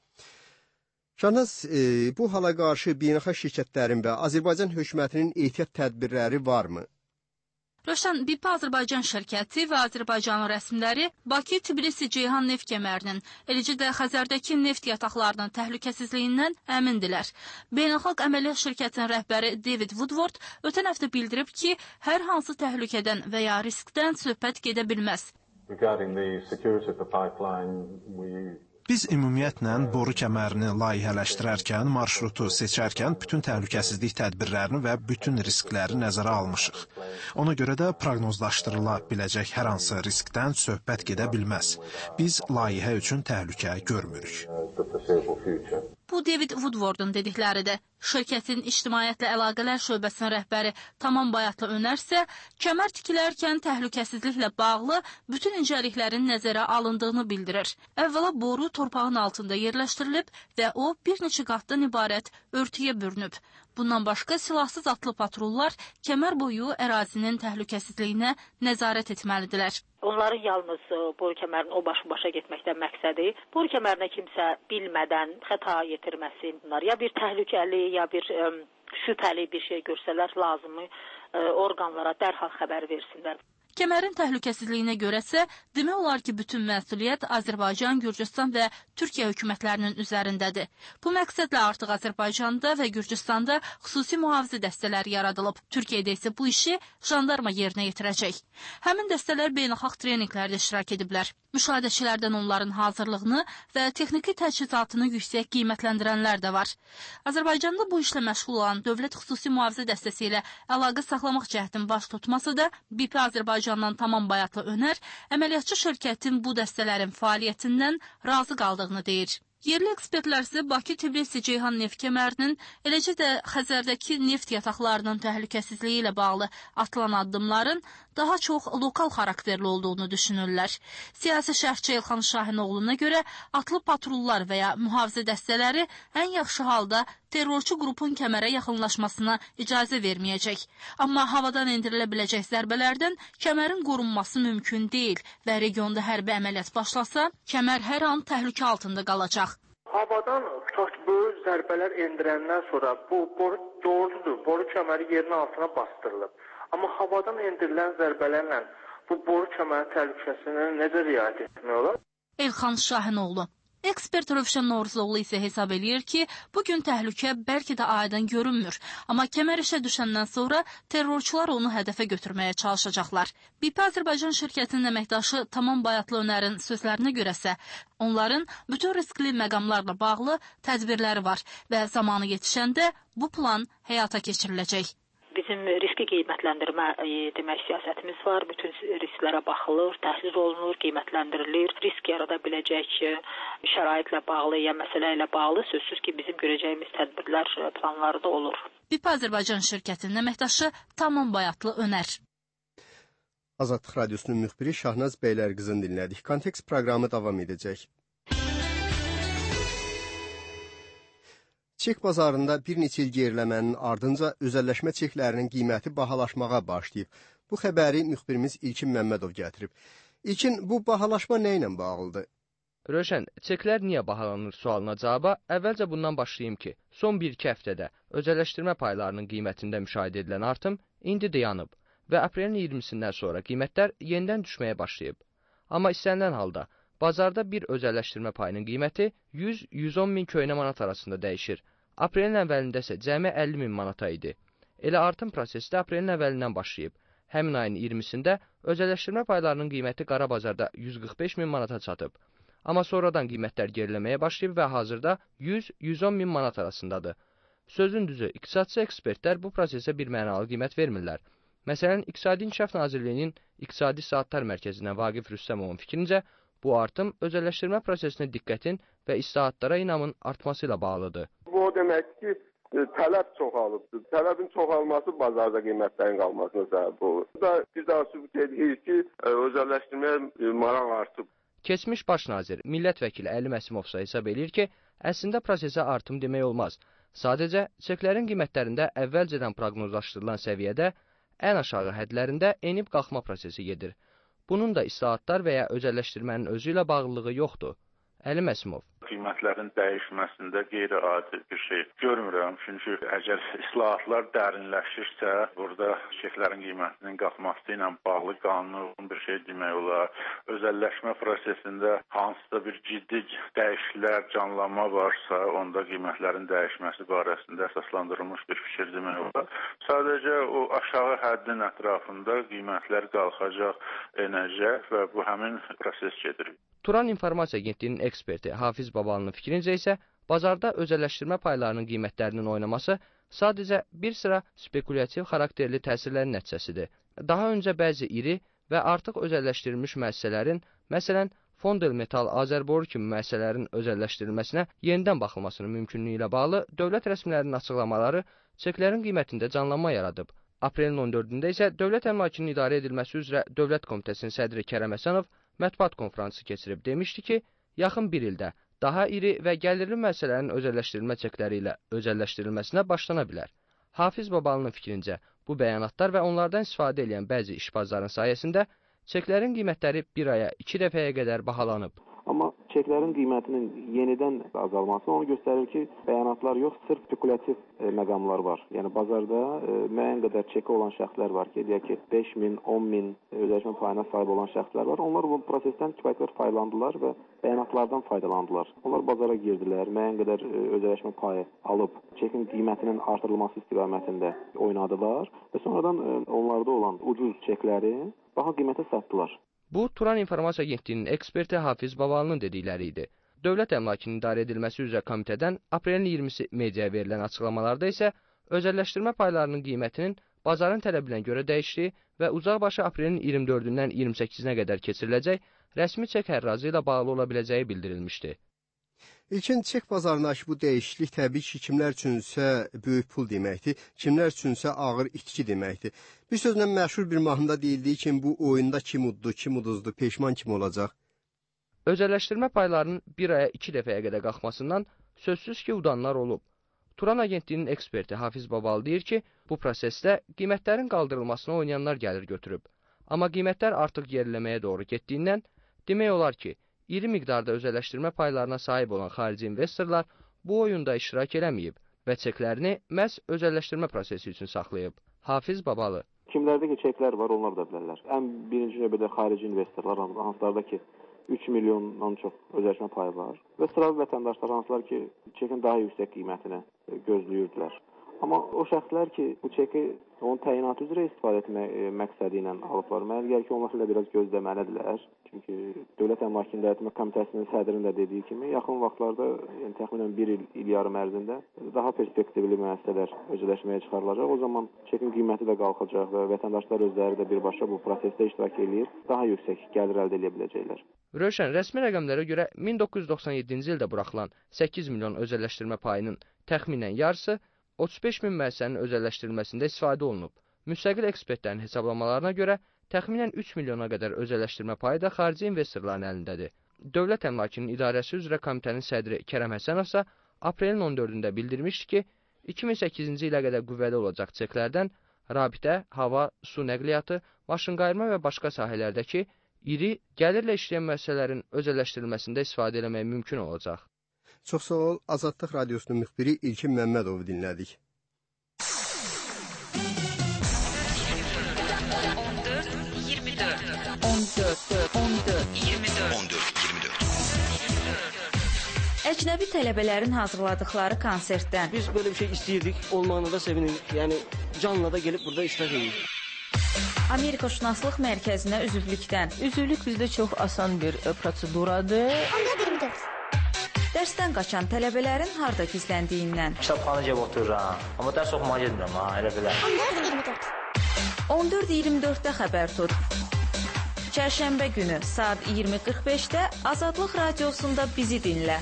Şahnaz, e, bu hala qarşı beynəlxalq şirkətlərin və Azərbaycan hökumətinin ehtiyat tədbirləri varmı? Rövşən, B P Azərbaycan şirkəti və Azərbaycanın rəsmiləri Bakı-Tbilisi-Ceyhan neft kəmərinin, eləcə də Xəzərdəki neft yataqlarının təhlükəsizliyindən əmindirlər. Beynəlxalq Əməliyyat şirkətinin rəhbəri David Woodward ötən həftə bildirib ki, hər hansı təhlükədən və ya riskdən söhbət gedə bilməz. Regarding the security of the pipeline, we Biz ümumiyyətlə boru kəmərini layihələşdirərkən, marşrutu seçərkən bütün təhlükəsizlik tədbirlərini və bütün riskləri nəzərə almışıq. Ona görə də proqnozlaşdırıla biləcək hər hansı riskdən söhbət gedə bilməz. Biz layihə üçün təhlükə görmürük. Bu, David Woodward'un dedikləridir. Şirkətin ictimaiyyətlə əlaqələr şöbəsinin rəhbəri Tamam Bayatlı Önərsə, kəmər tikilərkən təhlükəsizliklə bağlı bütün incəliklərin nəzərə alındığını bildirir. Əvvəla boru torpağın altında yerləşdirilib və o bir neçə qatdan ibarət örtüyə bürünüb. Bundan başqa silahsız atlı patrullar kəmər boyu ərazinin təhlükəsizliyinə nəzarət etməlidirlər. Onların yalnız boru kəmərin o başı başa getməkdən məqsədi, boru kəmərinə kimsə bilmədən xəta yetirməsin. Bunlar ya bir təhlükəli, ya bir ə, şübhəli bir şey görsələr, lazımı ə, orqanlara dərhal xəbər versinlər. Kəmərin təhlükəsizliyinə görəsə, demək olar ki, bütün məsuliyyət Azərbaycan, Gürcüstan və Türkiyə hökumətlərinin üzərindədir. Bu məqsədlə artıq Azərbaycanda və Gürcüstanda xüsusi mühafizə dəstələri yaradılıb. Türkiyədə isə bu işi jandarma yerinə yetirəcək. Həmin dəstələr beynəlxalq treninqlərdə iştirak ediblər. Müşahidəçilərdən onların hazırlığını və texniki təchizatını yüksək qiymətləndirənlər də var. Azərbaycanda bu işlə məşğul olan dövlət xüsusi mühafizə dəstəsi ilə əlaqə saxlamaq cəhdin baş tutması da B P Azərbaycandan Tamam Bayatlı Önər, əməliyyatçı şirkətin bu dəstələrin fəaliyyətindən razı qaldığını deyir. Yerli ekspertlər isə Bakı-Tbilisi-Ceyhan neft kəmərinin, eləcə də Xəzərdəki neft yataqlarının təhlükəsizliyi ilə bağlı atılan addımların daha çox lokal xarakterli olduğunu düşünürlər. Siyasi şərhçi Elxan Şahinoğlu'na görə atlı patrullar və ya mühafizə dəstələri ən yaxşı halda terrorçu qrupun kəmərə yaxınlaşmasına icazə verməyəcək. Amma havadan endirilə biləcək zərbələrdən kəmərin qorunması mümkün deyil və regionda hərbi əməliyyat başlasa, kəmər hər an təhlükə altında qalacaq. Havadan tutaq böyük zərbələr endirəndən sonra bu boru doğrudur, boru kəməri yerin altına bastırılıb. Amma havadan endirilən zərbələrlə bu boru kəməri təhlükəsini necə riayət etmək olar? Elxan Şahinoğlu. Ekspert Rövşən Noruzoğlu isə hesab eləyir ki, bugün təhlükə bəlkə də aydın görünmür. Amma kəmər işə düşəndən sonra terrorçular onu hədəfə götürməyə çalışacaqlar. B P Azərbaycan şirkətinin əməkdaşı Tamam Bayatlı Önərin sözlərinə görəsə, onların bütün riskli məqamlarla bağlı tədbirləri var və zamanı yetişəndə bu plan həyata keçiriləcək. Bizim riski qiymətləndirmə demək siyasətimiz var. Bütün risklərə baxılır, təhlil olunur, qiymətləndirilir. Risk yarada biləcək şəraitlə bağlı ya məsələ ilə bağlı sözsüz ki, bizim görəcəyimiz tədbirlər planları da olur. B P Azərbaycan şirkətinin əməkdaşı Tamam Bayatlı Önər. Azadlıq Radiosunun müxbiri Şahnaz Bəylərqızın dinlədik. Kontekst proqramı davam edəcək. Çek bazarında bir neçə il geriləmənin ardınca özəlləşmə çeklərinin qiyməti bahalaşmağa başlayıb. Bu xəbəri müxbirimiz İlkin Məmmədov gətirib. İlkin, bu bahalaşma nə ilə bağlıdır? Rövşən, çeklər niyə bahalanır sualına cavaba əvvəlcə bundan başlayım ki, son bir-iki həftədə özəlləşdirmə paylarının qiymətində müşahidə edilən artım indi dayanıb və aprelin iyirmisindən sonra qiymətlər yenidən düşməyə başlayıb. Amma istənilən halda bazarda bir özəlləşdirmə payının qiyməti yüz yüz on min köynə manat arasında dəyişir. Aprelin əvvəlində isə cəmi əlli min manata idi. Elə artım prosesi də aprelin əvvəlindən başlayıb. Həmin ayın iyirmisində özəlləşdirmə paylarının qiyməti qara bazarda yüz qırx beş min manata çatıb. Amma sonradan qiymətlər geriləməyə başlayıb və hazırda yüz yüz on min manat arasındadır. Sözün düzü, iqtisadçı ekspertlər bu prosesə bir mənalı qiymət vermirlər. Məsələn, İqtisadi İnkişaf Nazirliyinin İqtisadi Saatlar Mərkəzindən Vaqif Rüstəmovun fikrincə, bu artım özəlləşdirmə prosesinə diqqətin və islahatlara inamın artması ilə bağlıdır. Bu o demək ki, tələb çoxalıbdır. Tələbin çoxalması bazarda qiymətlərin qalmasına səbəb olur. Bu da bir daha sübut edir ki, özəlləşdirməyə maraq artıb. Keçmiş baş nazir, millət vəkili Əli Məsimov isə hesab edir ki, əslində prosesə artım demək olmaz. Sadəcə, çeklərin qiymətlərində əvvəlcədən proqnozlaşdırılan səviyyədə ən aşağı hədlərində enib qalxma prosesi gedir. Bunun da islahatlar və ya özəlləşdirmənin özü ilə bağlılığı yoxdur. Əli Məsimov. Qiymətlərin dəyişməsində qeyri-adi bir şey görmürəm. Çünki əgər islahatlar dərinləşirsə, burada çeklərin qiymətinin qalxması ilə bağlı qanun bir şey demək olar. Özəlləşmə prosesində hansısa bir ciddi dəyişikliklər, canlanma varsa, onda qiymətlərin dəyişməsi barəsində əsaslandırılmış bir fikir demək olar. Sadəcə o aşağı həddin ətrafında qiymətlər qalxacaq, enəcək və bu həmin proses gedir. Turan İnformasiya Agentliyinin eksperti Hafiz Babalının fikrincə isə bazarda özəlləşdirmə paylarının qiymətlərinin oynaması sadəcə bir sıra spekulyativ xarakterli təsirlərin nəticəsidir. Daha öncə bəzi iri və artıq özəlləşdirilmiş müəssisələrin, məsələn, Fondel Metal, Azərboru kimi müəssisələrin özəlləşdirilməsinə yenidən baxılmasının mümkünlüyü ilə bağlı dövlət rəsmilərinin açıqlamaları çeklərin qiymətində canlanma yaradıb. Aprelin on dördündə isə Dövlət Əmlakının İdarə Edilməsi üzrə Dövlət Komitəsinin sədri Kərəm Həsənov mətbuat konfransı keçirib demişdi ki, yaxın bir ildə daha iri və gəlirli müəssisələrin özəlləşdirilmə çekləri ilə özəlləşdirilməsinə başlana bilər. Hafiz Babalının fikrincə, bu bəyanatlar və onlardan istifadə edən bəzi işbazların sayəsində çeklərin qiymətləri bir aya iki dəfəyə qədər bahalanıb. Amma çeklərin qiymətinin yenidən azalması onu göstərir ki, bəyanatlar yox, sırf spekulativ e, məqamlar var. Yəni bazarda e, müəyyən qədər çeki olan şəxslər var ki, deyək ki, beş min, on min özəlləşmə payına sahib olan şəxslər var. Onlar bu prosesdən kifayət qədər faydalandılar və bəyanatlardan faydalandılar. Onlar bazara girdilər, müəyyən qədər e, özəlləşmə payı alıb, çekin qiymətinin artırılması istiqamətində oynadılar və sonradan e, onlarda olan ucuz çekləri baha qiymətə satdılar. Bu, Turan İnformasiya Agentliyinin eksperti Hafiz Babalının dedikləri idi. Dövlət Əmlakının İdarə Edilməsi üzrə komitədən aprelin iyirmisi mediaya verilən açıqlamalarda isə özəlləşdirmə paylarının qiymətinin bazarın tələbinə görə dəyişdiyi və uzaqbaşı aprelin iyirmi dördündən iyirmi səkkizinə qədər keçiriləcək rəsmi çek hərrazı ilə bağlı ola biləcəyi bildirilmişdi. İlkin çek bazarındakı bu dəyişiklik təbii ki, kimlər üçünsə böyük pul deməkdir, kimlər üçünsə ağır itki deməkdir. Bir sözlə məşhur bir mahnıda deyildiyi kimi bu oyunda kim uddu, kim uduzdu, peşman kim olacaq? Özəlləşdirmə paylarının bir aya iki dəfəyə qədər qalxmasından sözsüz ki, udanlar olub. Turan agentliyinin eksperti Hafiz Babalı deyir ki, bu prosesdə qiymətlərin qaldırılmasına oynayanlar gəlir götürüb. Amma qiymətlər artıq geriləməyə doğru getdiyindən, demək olar ki, iri miqdarda özəlləşdirmə paylarına sahib olan xarici investorlar bu oyunda iştirak eləməyib və çeklərini məhz özəlləşdirmə prosesi üçün saxlayıb. Hafiz Babalı. Kimlərdə ki, çeklər var, onlar da bilərlər. Ən birinci növbədə xarici investorlar, hansılarda ki, üç milyondan çox özəlləşmə payı var və sıravi vətəndaşlar hansılar ki, çekin daha yüksək qiymətini gözləyirdilər. Amma o şəxslər ki, bu çeki onun təyinatı üzrə istifadə etmək məqsədi ilə alıblar. Mənə gəlir ki, onlar ilə biraz gözləməlidirlər. Çünki Dövlət Əmlak İdarə Komitəsinin sədrinin də dediyi kimi, yaxın vaxtlarda, yəni təxminən bir il, il yarım ərzində daha perspektivli müəssisələr özəlləşməyə çıxarılacaq. O zaman çekin qiyməti də qalxacaq və vətəndaşlar özləri də birbaşa bu prosesdə iştirak edir, daha yüksək gəlir əldə edə biləcəklər. Rövşən, rəsmi rəqəmlərə görə min doqquz yüz doxsan yeddinci ildə buraxılan səkkiz milyon özəlləşdirmə payının təxminən yarısı otuz beş min müəssisənin özəlləşdirilməsində istifadə olunub. Müstəqil ekspertlərin hesablamalarına görə təxminən üç milyona qədər özəlləşdirmə payı da xarici investorların əlindədir. Dövlət Əmlakının İdarəsi üzrə Komitənin sədri Kərəm Həsənov isə aprelin on dördündə bildirmişdi ki, iki min səkkizinci ilə qədər qüvvədə olacaq çeklərdən rabitə, hava, su nəqliyyatı, maşınqayırma və başqa sahələrdəki iri gəlirlə işləyən müəssisələrin özəlləşdirilməsində istifadə etmək mümkün olacaq. Çox sağ ol, Azadlıq Radiosunun müxbiri İlkin Məmmədovu dinlədik. Əcnəbi tələbələrin hazırladıkları konsertdən. Biz böyle bir şey istəyirdik, olmağına da sevinirik. Yəni canla da gelib burada iştirak edirik. Amerikaşünaslıq mərkəzinə üzvlükdən. Üzvlük bizdə çox asan bir proseduradır. Dərsdən qaçan tələbələrin harda gizləndiyindən. Kitabxana gəlib otururam, amma dərs oxumağa getmirəm, ha, elə belə. on dörd iyirmi dörddə xəbər tut. Çərşənbə günü saat iyirmi qırx beşdə Azadlıq Radiosunda bizi dinlə.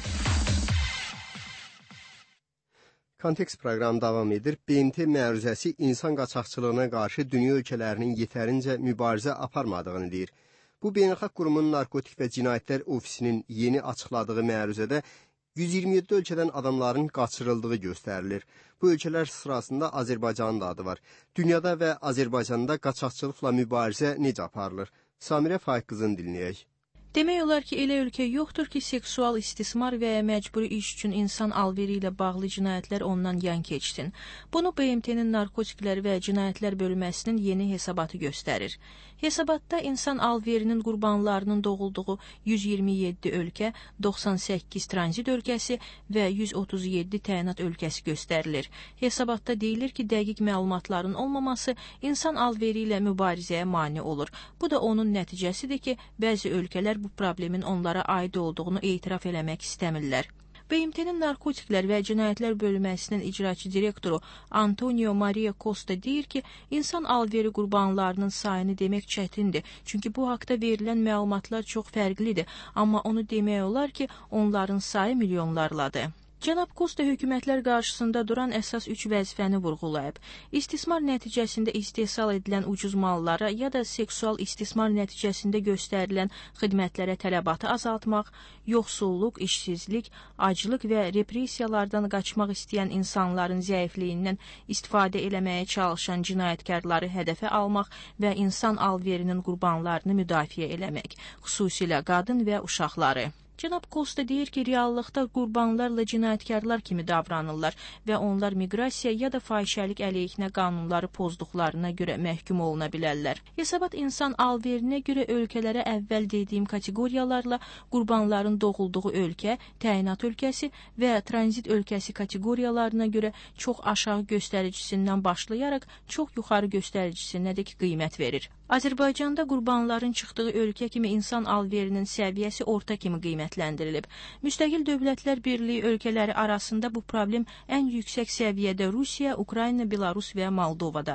Kontekst proqramı davam edir. B M T məruzəsi insan qaçaqçılığına qarşı dünya ölkələrinin yetərincə mübarizə aparmadığını deyir. Bu Beynəlxalq Qurumun Narkotik və Cinayətlər Ofisinin yeni açıqladığı məruzədə yüz iyirmi yeddi ölkədən adamların qaçırıldığı göstərilir. Bu ölkələr sırasında Azərbaycanın da adı var. Dünyada və Azərbaycanda qaçaqçılıqla mübarizə necə aparılır? Samirə Faiq qızın dinləyək. Demək olar ki, elə ölkə yoxdur ki, seksual istismar və ya məcburi iş üçün insan alveri ilə bağlı cinayətlər ondan yan keçsin. Bunu B M T-nin Narkotiklər və Cinayətlər Bölməsinin yeni hesabatı göstərir. Hesabatda insan alverinin qurbanlarının doğulduğu yüz iyirmi yeddi ölkə, doxsan səkkiz tranzit ölkəsi və yüz otuz yeddi təyinat ölkəsi göstərilir. Hesabatda deyilir ki, dəqiq məlumatların olmaması insan alveri ilə mübarizəyə mane olur. Bu da onun nəticəsidir ki, bəzi ölkələr bu problemin onlara aid olduğunu etiraf eləmək istəmirlər. B M T-nin Narkotiklər və Cinayətlər Bölməsinin icraçı direktoru Antonio Maria Costa deyir ki, insan alveri qurbanlarının sayını demək çətindir, çünki bu haqda verilən məlumatlar çox fərqlidir, amma onu demək olar ki, onların sayı milyonlarladır. Cənab Costa hökumətlər qarşısında duran əsas üç vəzifəni vurğulayıb. İstismar nəticəsində istehsal edilən ucuz mallara ya da seksual istismar nəticəsində göstərilən xidmətlərə tələbatı azaltmaq, yoxsulluq, işsizlik, aclıq və repressiyalardan qaçmaq istəyən insanların zəifliyindən istifadə eləməyə çalışan cinayətkarları hədəfə almaq və insan alverinin qurbanlarını müdafiə eləmək, xüsusilə qadın və uşaqları. Cənab Costa deyir ki, reallıqda qurbanlarla cinayətkarlar kimi davranırlar və onlar miqrasiya ya da fahişəlik əleyhinə qanunları pozduqlarına görə məhkum oluna bilərlər. Hesabat insan alverinə görə ölkələrə əvvəl dediyim kateqoriyalarla qurbanların doğulduğu ölkə, təyinat ölkəsi və tranzit ölkəsi kateqoriyalarına görə çox aşağı göstəricisindən başlayaraq çox yuxarı göstəricisindəki qiymət verir. Azərbaycanda qurbanların çıxdığı ölkə kimi insan alverinin səviyyəsi orta kimi qiymətləndirilib. Müstəqil Dövlətlər Birliyi ölkələri arasında bu problem ən yüksək səviyyədə Rusiya, Ukrayna, Belarus və Moldovadadır.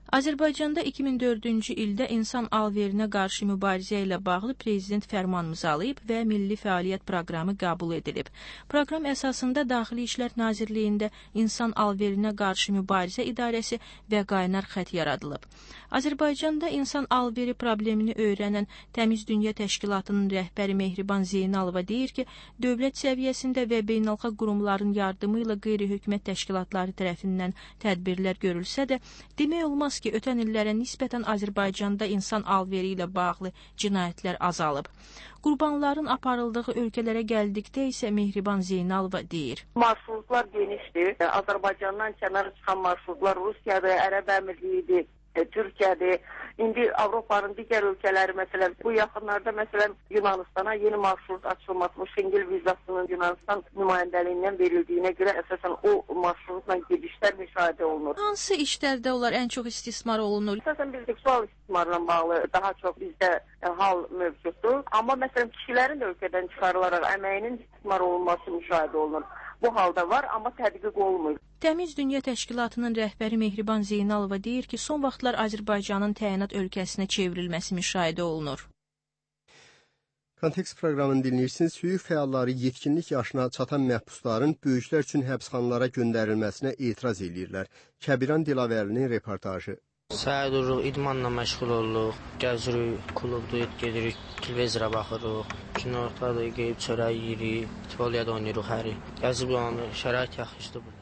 Azərbaycanda iki min dördüncü ildə insan alverinə qarşı mübarizə ilə bağlı prezident fərman imzalayıb və Milli Fəaliyyət Proqramı qəbul edilib. Proqram əsasında Daxili İşlər Nazirliyində insan alverinə qarşı mübarizə idarəsi və qaynar xətt yaradılıb. Azərbaycanda insan alveri problemini öyrənən Təmiz Dünya Təşkilatının rəhbəri Mehriban Zeynalova deyir ki, dövlət səviyyəsində və beynəlxalq qurumların yardımı ilə qeyri-hökumət təşkilatları tərəfindən tədbirlər görülsə də, demək olmaz ki, ötən illərə nisbətən Azərbaycanda insan alveri ilə bağlı cinayətlər azalıb. Qurbanların aparıldığı ölkələrə gəldikdə isə Mehriban Zeynalova deyir. Marşrutlar genişdir. Azərbaycandan kənara çıxan marşrutlar Rusiyadır, Ərəb Əmirliyidir, Türkiyədir. İndi Avropanın digər ölkələri, məsələn, bu yaxınlarda, məsələn, Yunanistana yeni marşrut açılması, bu Şengel vizasının Yunanistan nümayəndəliyindən verildiyinə görə əsasən o marşrutla gedişlər müşahidə olunur. Hansı işlərdə onlar ən çox istismar olunur? Əsasən bir seksual istismarla bağlı daha çox bizdə hal mövcuddur. Amma, məsələn, kişilərin də ölkədən çıxarılaraq əməyinin istismar olunması müşahidə olunur. Bu halda var, amma tədqiq olunmur. Təmiz Dünya Təşkilatının rəhbəri Mehriban Zeynalova deyir ki, son vaxtlar Azərbaycanın təyinat ölkəsinə çevrilməsi müşahidə olunur. Kontekst proqramını dinləyirsiniz. Hüquq fəalları yetkinlik yaşına çatan məhbusların böyüklər üçün həbsxanalara göndərilməsinə etiraz edirlər. Kəbiran Dilavərlinin reportajı. Səhər dururuq, idmanla məşğul oluruq, gəzirik, klubda gedirik, televizora baxırıq, günortada qeyib çörək yeyirik, futboliyada oynayırıq həri. Gəzib olanı, şərait yaxşıdır burada.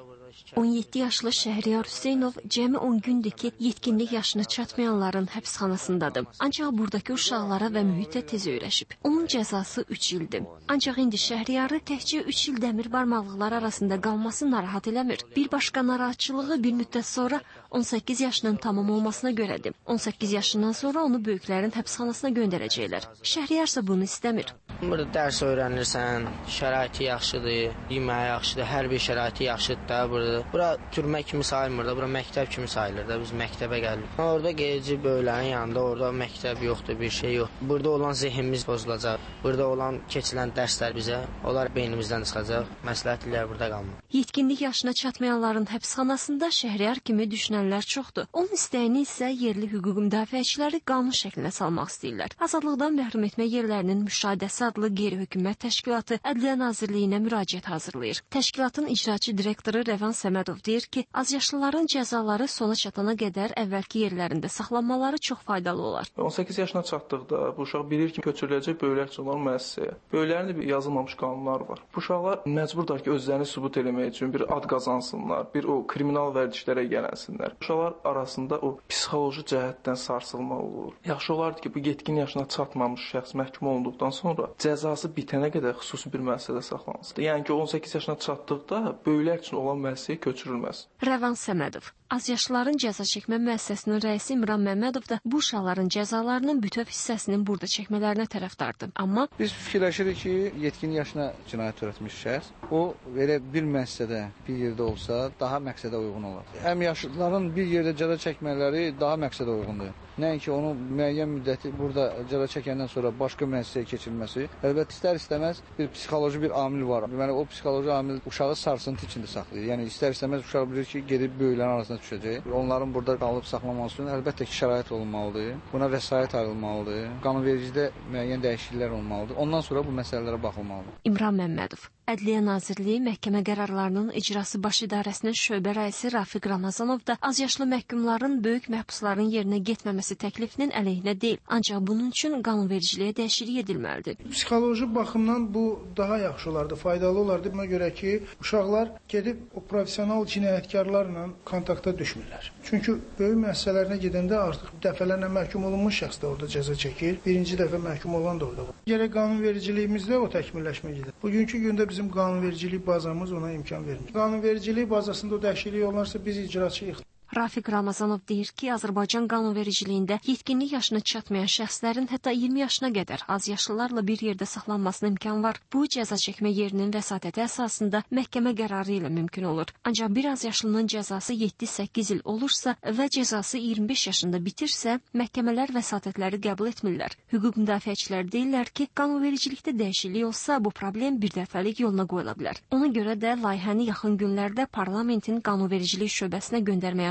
on yeddi yaşlı Şəhriyar Hüseynov cəmi on gündür ki, yetkinlik yaşına çatmayanların həbsxanasındadır. Ancaq buradakı uşaqlara və mühitə tez öyrəşib. Onun cəzası üç ildir. Ancaq indi Şəhriyarı təkcə üç il dəmir barmaqlıqlar arasında qalması narahat eləmir. Bir başqa narahatçılığı bir müddət sonra on səkkiz yaşının tamam olmasına görədir. on səkkiz yaşından sonra onu böyüklərin həbsxanasına göndərəcəklər. Şəhriyar isə bunu istəmir. Burada dərs öyrənirsən, şəraiti yaxşıdır, yeməyi yaxşıdır, hər bir şəraiti yaxşıdır da burada. Bura türmə kimi sayılmır da, bura məktəb kimi sayılır da, biz məktəbə gəlirik. Orada gedici böylərin yanında, orada məktəb yoxdur, bir şey yox. Burada olan zehinimiz bozulacaq, burada olan keçilən dərslər bizə, onlar beynimizdən çıxacaq, məsləhətlər burada qalmır. Yetkinlik yaşına çatmayanların həbsxanasında Şəhriyar kimi düşünənlər çoxdur. Onun istəyini isə yerli hüquq müdafiəçiləri qanun şəklinə salmaq istəyirlər. Azadlıqdan məhrum etmə yerlərinin müşahidəsi adlı qeyri-hökumət təşkilatı Ədliyyə Nazirliyinə müraciət hazırlayır. Təşkilatın icraçı direktoru Rəvan Səmədov deyir ki, azyaşlıların cəzaları sona çatana qədər əvvəlki yerlərində saxlanmaları çox faydalı olar. on səkkiz yaşına çatdıqda bu uşaq bilir ki, köçürüləcək böyüklər üçün olan müəssisəyə. Böyüklərin də yazılmamış qanunlar var. Bu uşaqlar məcburdur ki, özlərini sübut etmək üçün bir ad qazansınlar, bir o kriminal vərdişlərə gələnsinlər. Uşaqlar arasında o psixoloji cəhətdən sarsılma olur. Yaxşı olardı ki, bu yetkin yaşına çatmamış şəxs məhkum olunduqdan sonra cəzası bitənə qədər xüsusi bir müəssisədə saxlanılsın. Yəni ki, on səkkiz yaşına çatdıqda böyüklər üçün olan müəssisəyə köçürülməz. Rəvan Səmədov. Azyaşlıların cəza çəkmə müəssisəsinin rəisi İmran Məmmədov da bu uşaqların cəzalarının bütöv hissəsinin burada çəkmələrinə tərəfdardır. Amma biz fikirləşirik ki, yetkin yaşına cinayət törətmiş şəxs o elə bir müəssisədə, bir yerdə olsa daha məqsədə uyğun olar. Həm yaşlıların bir yerdə cəza çəkmələri daha məqsədə uyğundur. Nəinki onu müəyyən müddəti burada cəza çəkəndən sonra başqa müəssisəyə keçirilməsi. Əlbəttə istər-istəməz bir psixoloji bir amil var. Deməli o psixoloji amil uşağı sarsıntı içində saxlayır. Yəni istər-istəməz uşaq bilir ki, gedib böyüklərin arasında düşəcək. Onların burada qalıb saxlaması üçün əlbəttə ki, şərait olunmalıdır. Buna vəsait ayrılmalıdır. Qanunvericidə müəyyən dəyişikliklər olmalıdır. Ondan sonra bu məsələlərə baxılmalıdır. İmran Məmmədov. Ədliyyə Nazirliyi məhkəmə qərarlarının icrası baş idarəsinin şöbə rəisi Rafiq Ramazanov da azyaşlı məhkumların böyük məhbusların yerinə getməməsi təklifinin əleyhinə deyil. Ancaq bunun üçün qanunvericiliyə dəyişiklik edilməlidir. Psixoloji baxımdan bu daha yaxşı olardı, faydalı olardı. Buna görə ki, uşaqlar gedib o professional cinayətkarlarla kontakta düşmürlər. Çünki böyük müəssisələrinə gedəndə artıq dəfələrlə məhkum olunmuş şəxs də orada cəza çəkir. Birinci dəfə məhkum olan da orada var. Gərək qanunvericiliyimizdə o təkmilləşmə gedir. Bugünkü gündə bizim qanunvericilik bazamız ona imkan vermir. Qanunvericilik bazasında o dəyişiklik olunarsa biz icraçıyıq. Rafiq Ramazanov deyir ki, Azərbaycan qanunvericiliyində yetkinlik yaşına çatmayan şəxslərin hətta iyirmi yaşına qədər azyaşlılarla bir yerdə saxlanmasına imkan var. Bu, cəza çəkmə yerinin vəsatəti əsasında məhkəmə qərarı ilə mümkün olur. Ancaq bir azyaşlının cəzası yeddi səkkiz il olursa və cəzası iyirmi beş yaşında bitirsə, məhkəmələr vəsatətləri qəbul etmirlər. Hüquq müdafiəçilər deyirlər ki, qanunvericilikdə dəyişiklik olsa, bu problem bir dəfəlik yoluna qoyula bilər. Ona görə də layihəni yaxın günlərdə parlamentin qanunvericilik şöbəsinə göndərməyə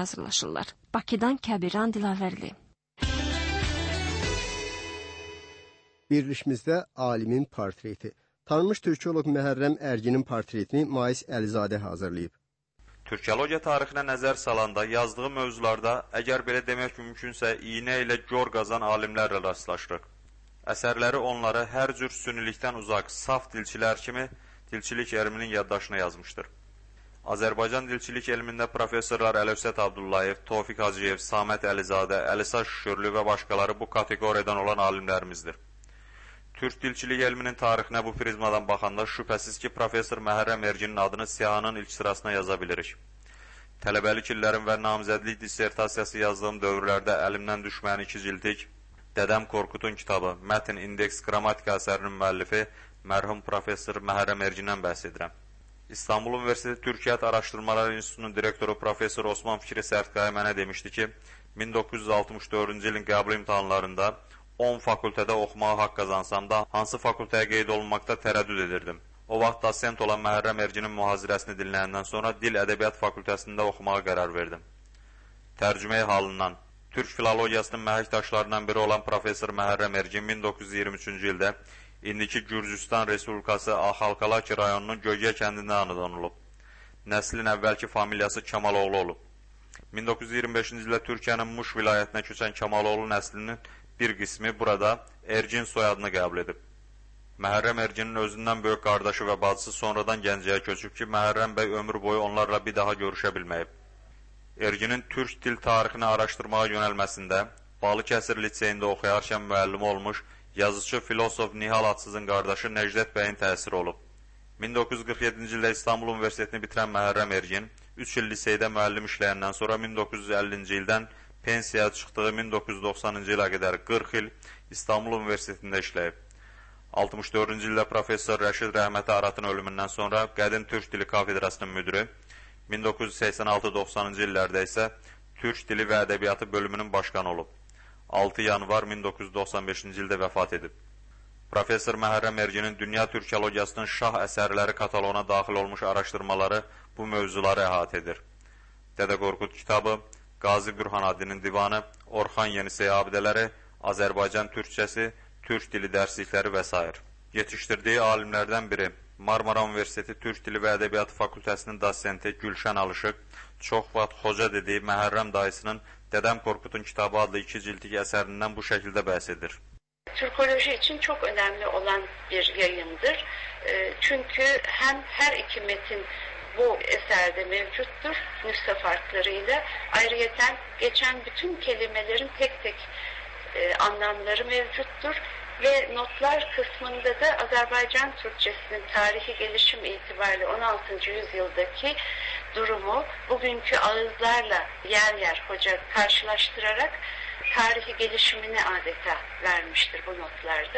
hazırlaşırlar. Bakıdan Kəbiran Dilavərli. Verilişimizdə alimin portreti. Tanınmış türkoloq Məhərrəm Ərginin portretini Mais Əlizadə hazırlayıb. Türkologiya tarixinə nəzər salanda yazdığı mövzularda, əgər belə demək mümkünsə, iynə ilə gör qazan alimlərlə rastlaşırıq. Əsərləri onları hər cür sünilikdən uzaq, saf dilçilər kimi dilçilik elminin yaddaşına yazmışdır. Azərbaycan dilçilik elmində professorlar Əlövsət Abdullayev, Tofiq Hacıyev, Samət Əlizadə, Əlisa Şükürlü və başqaları bu kateqoriyadan olan alimlərimizdir. Türk dilçilik elminin tarixinə bu prizmadan baxanda şübhəsiz ki, professor Məhərrəm Erginin adını siyanın ilk sırasına yaza bilirik. Tələbəlik illərim və namizədlik dissertasiyası yazdığım dövrlərdə əlimdən düşməyən iki cildik Dədəm Korkutun kitabı, Mətn İndeks Qrammatika əsərinin müəllifi mərhum professor Məhərrəm Ergindən bəhs edirəm. İstanbul Universiteti Türkiyyət Araşdırmalar İnstitutunun direktoru professor Osman Fikri Sərtkaya mənə demişdi ki, min doqquz yüz altmış dördüncü ilin qəbul imtahanlarında on fakültədə oxumağa haqq qazansam da, hansı fakültəyə qeyd olunmaqda tərəddüd edirdim. O vaxt dosent olan Məhərrəm Erginin mühazirəsini dinləyəndən sonra Dil Ədəbiyyat fakültəsində oxumağa qərar verdim. Tərcüməyi halından, Türk filologiyasının məhəkdaşlarından biri olan professor Məhərrəm Ergin min doqquz yüz iyirmi üçüncü ildə indiki Gürcüstan Respublikası Axalkalaki rayonunun Göygə kəndində anadan olub. Nəslin əvvəlki familiyası Kamaloğlu olub. min doqquz yüz iyirmi beşinci ildə Türkiyənin Muş vilayətinə köçən Kamaloğlu nəslinin bir qismi burada Ergin soyadını qəbul edib. Məhərrəm Erginin özündən böyük qardaşı və bacısı sonradan Gəncəyə köçüb ki, Məhərrəm bəy ömür boyu onlarla bir daha görüşə bilməyib. Erginin türk dil tarixini araşdırmağa yönəlməsində Balıkəsir liseyində oxuyarkən müəllimi olmuş yazıcı filosof Nihal Atsızın qardaşı Necdet bəyin təsiri olub. min doqquz yüz qırx yeddinci ildə İstanbul Universitetini bitirən Məhərrəm Ergin üç il liseydə müəllim işləyəndən sonra min doqquz yüz əllinci ildən pensiyaya çıxdığı min doqquz yüz doxsanıncı ilə qədər qırx il İstanbul Universitetində işləyib. altmış dördüncü ildə professor Rəşid Rəhməti Aratın ölümündən sonra Qədim Türk Dili Kafedrasının müdiri, min doqquz yüz səksən altı doxsanıncı illərdə isə Türk Dili və Ədəbiyyatı bölümünün başqanı olub. altı yanvar min doqquz yüz doxsan beşinci ildə vəfat edib. Professor Məhərrəm Erginin Dünya Türkologiyasının şah əsərləri kataloğuna daxil olmuş araşdırmaları bu mövzuları əhatə edir. Dədə Qorqud kitabı, Qazi Bürhanəddinin divanı, Orxan Yenisey abidələri, Azərbaycan türkçəsi, türk dili dərslikləri və s. Yetişdirdiyi alimlərdən biri, Marmara Universiteti Türk Dili və Ədəbiyyatı Fakültəsinin dosenti Gülşən Alışıq, çox vaxt xoca dediyi Məhərrəm dayısının Dədəm Korkutun kitabı adlı iki cildik əsərindən bu şəkildə bəhs edir. Türkoloji için çok önemli olan bir yayındır. Çünkü hem her iki metin bu eserde mevcuttur, nüsha farklarıyla. Ayrıyeten geçen bütün kelimelerin tek tek e, anlamları mevcuttur. Ve notlar kısmında da Azerbaycan Türkçesinin tarihi gelişim itibariyle on altıncı yüzyıldaki durumu bugünkü ağızlarla yer yer hoca karşılaştırarak tarihi gelişimini adeta vermiştir bu notlarda.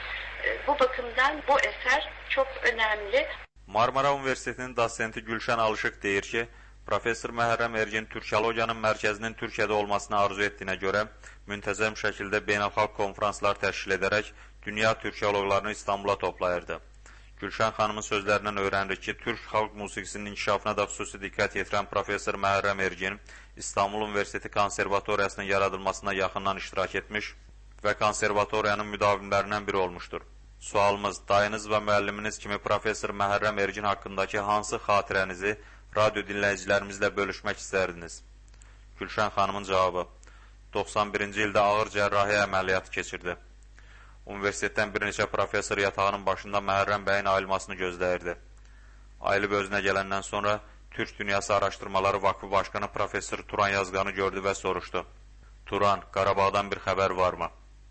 E, bu bakımdan bu eser çok önemli. Marmara Universitetinin dosenti Gülşən Alışıq deyir ki, Professor Məhərrəm Ergin Türkologiyanın mərkəzinin Türkiyədə olmasını arzu etdiyinə görə müntəzəm şəkildə beynəlxalq konferanslar təşkil edərək dünya türkoloqlarını İstanbula toplayırdı. Gülşən xanımın sözlərindən öyrənirik ki, Türk xalq musiqisinin inkişafına da xüsusi diqqət yetirən Professor Məhərrəm Ergin İstanbul Universiteti Konservatoriyasının yaradılmasına yaxından iştirak etmiş və konservatoriyanın müdavimlərindən biri olmuşdur. Sualımız, dayınız və müəlliminiz kimi Professor Məhərrəm Ergin haqqındakı hansı xatirənizi radyo dinləyicilərimizlə bölüşmək istərdiniz? Gülşən xanımın cavabı, doxsan birinci ildə ağır cərrahi əməliyyatı keçirdi. Universitetdən bir neçə professor yatağının başında Məhərrəm bəyin ayılmasını gözləyirdi. Ayılıb özünə gələndən sonra Türk Dünyası Araşdırmaları Vakfı Başkanı Professor Turan Yazqanı gördü və soruşdu. Turan, Qarabağdan bir xəbər varmı?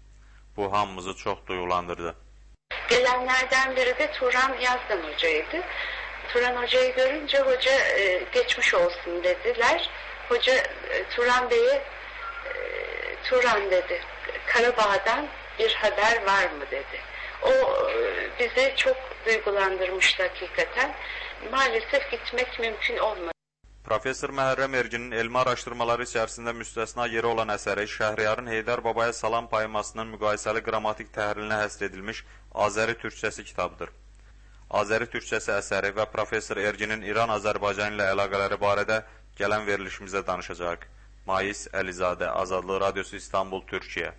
Bu hamımızı çox duyğulandırdı. Gelenlerden biri de Turan Yazgan hocaydı. Turan hocayı görünce hoca e, geçmiş olsun dediler. Hoca e, Turan Bey'e e, Turan dedi, Karabağ'dan bir haber var mı dedi. O e, bizi çok duygulandırmıştı hakikaten. Maalesef gitmek mümkün olmadı. Professor Məhərrəm Erginin elmi araşdırmaları içərisində müstəsna yeri olan əsəri Şəhriyarın Heydər Babaya Salam poemasının müqayisəli qrammatik təhririnə həsr edilmiş Azəri Türkçəsi kitabıdır. Azəri Türkçəsi əsəri və Professor Erginin İran-Azərbaycan ilə əlaqələri barədə gələn verilişimizdə danışacaq. Mais Əlizadə, Azadlıq Radiosu İstanbul, Türkiyə.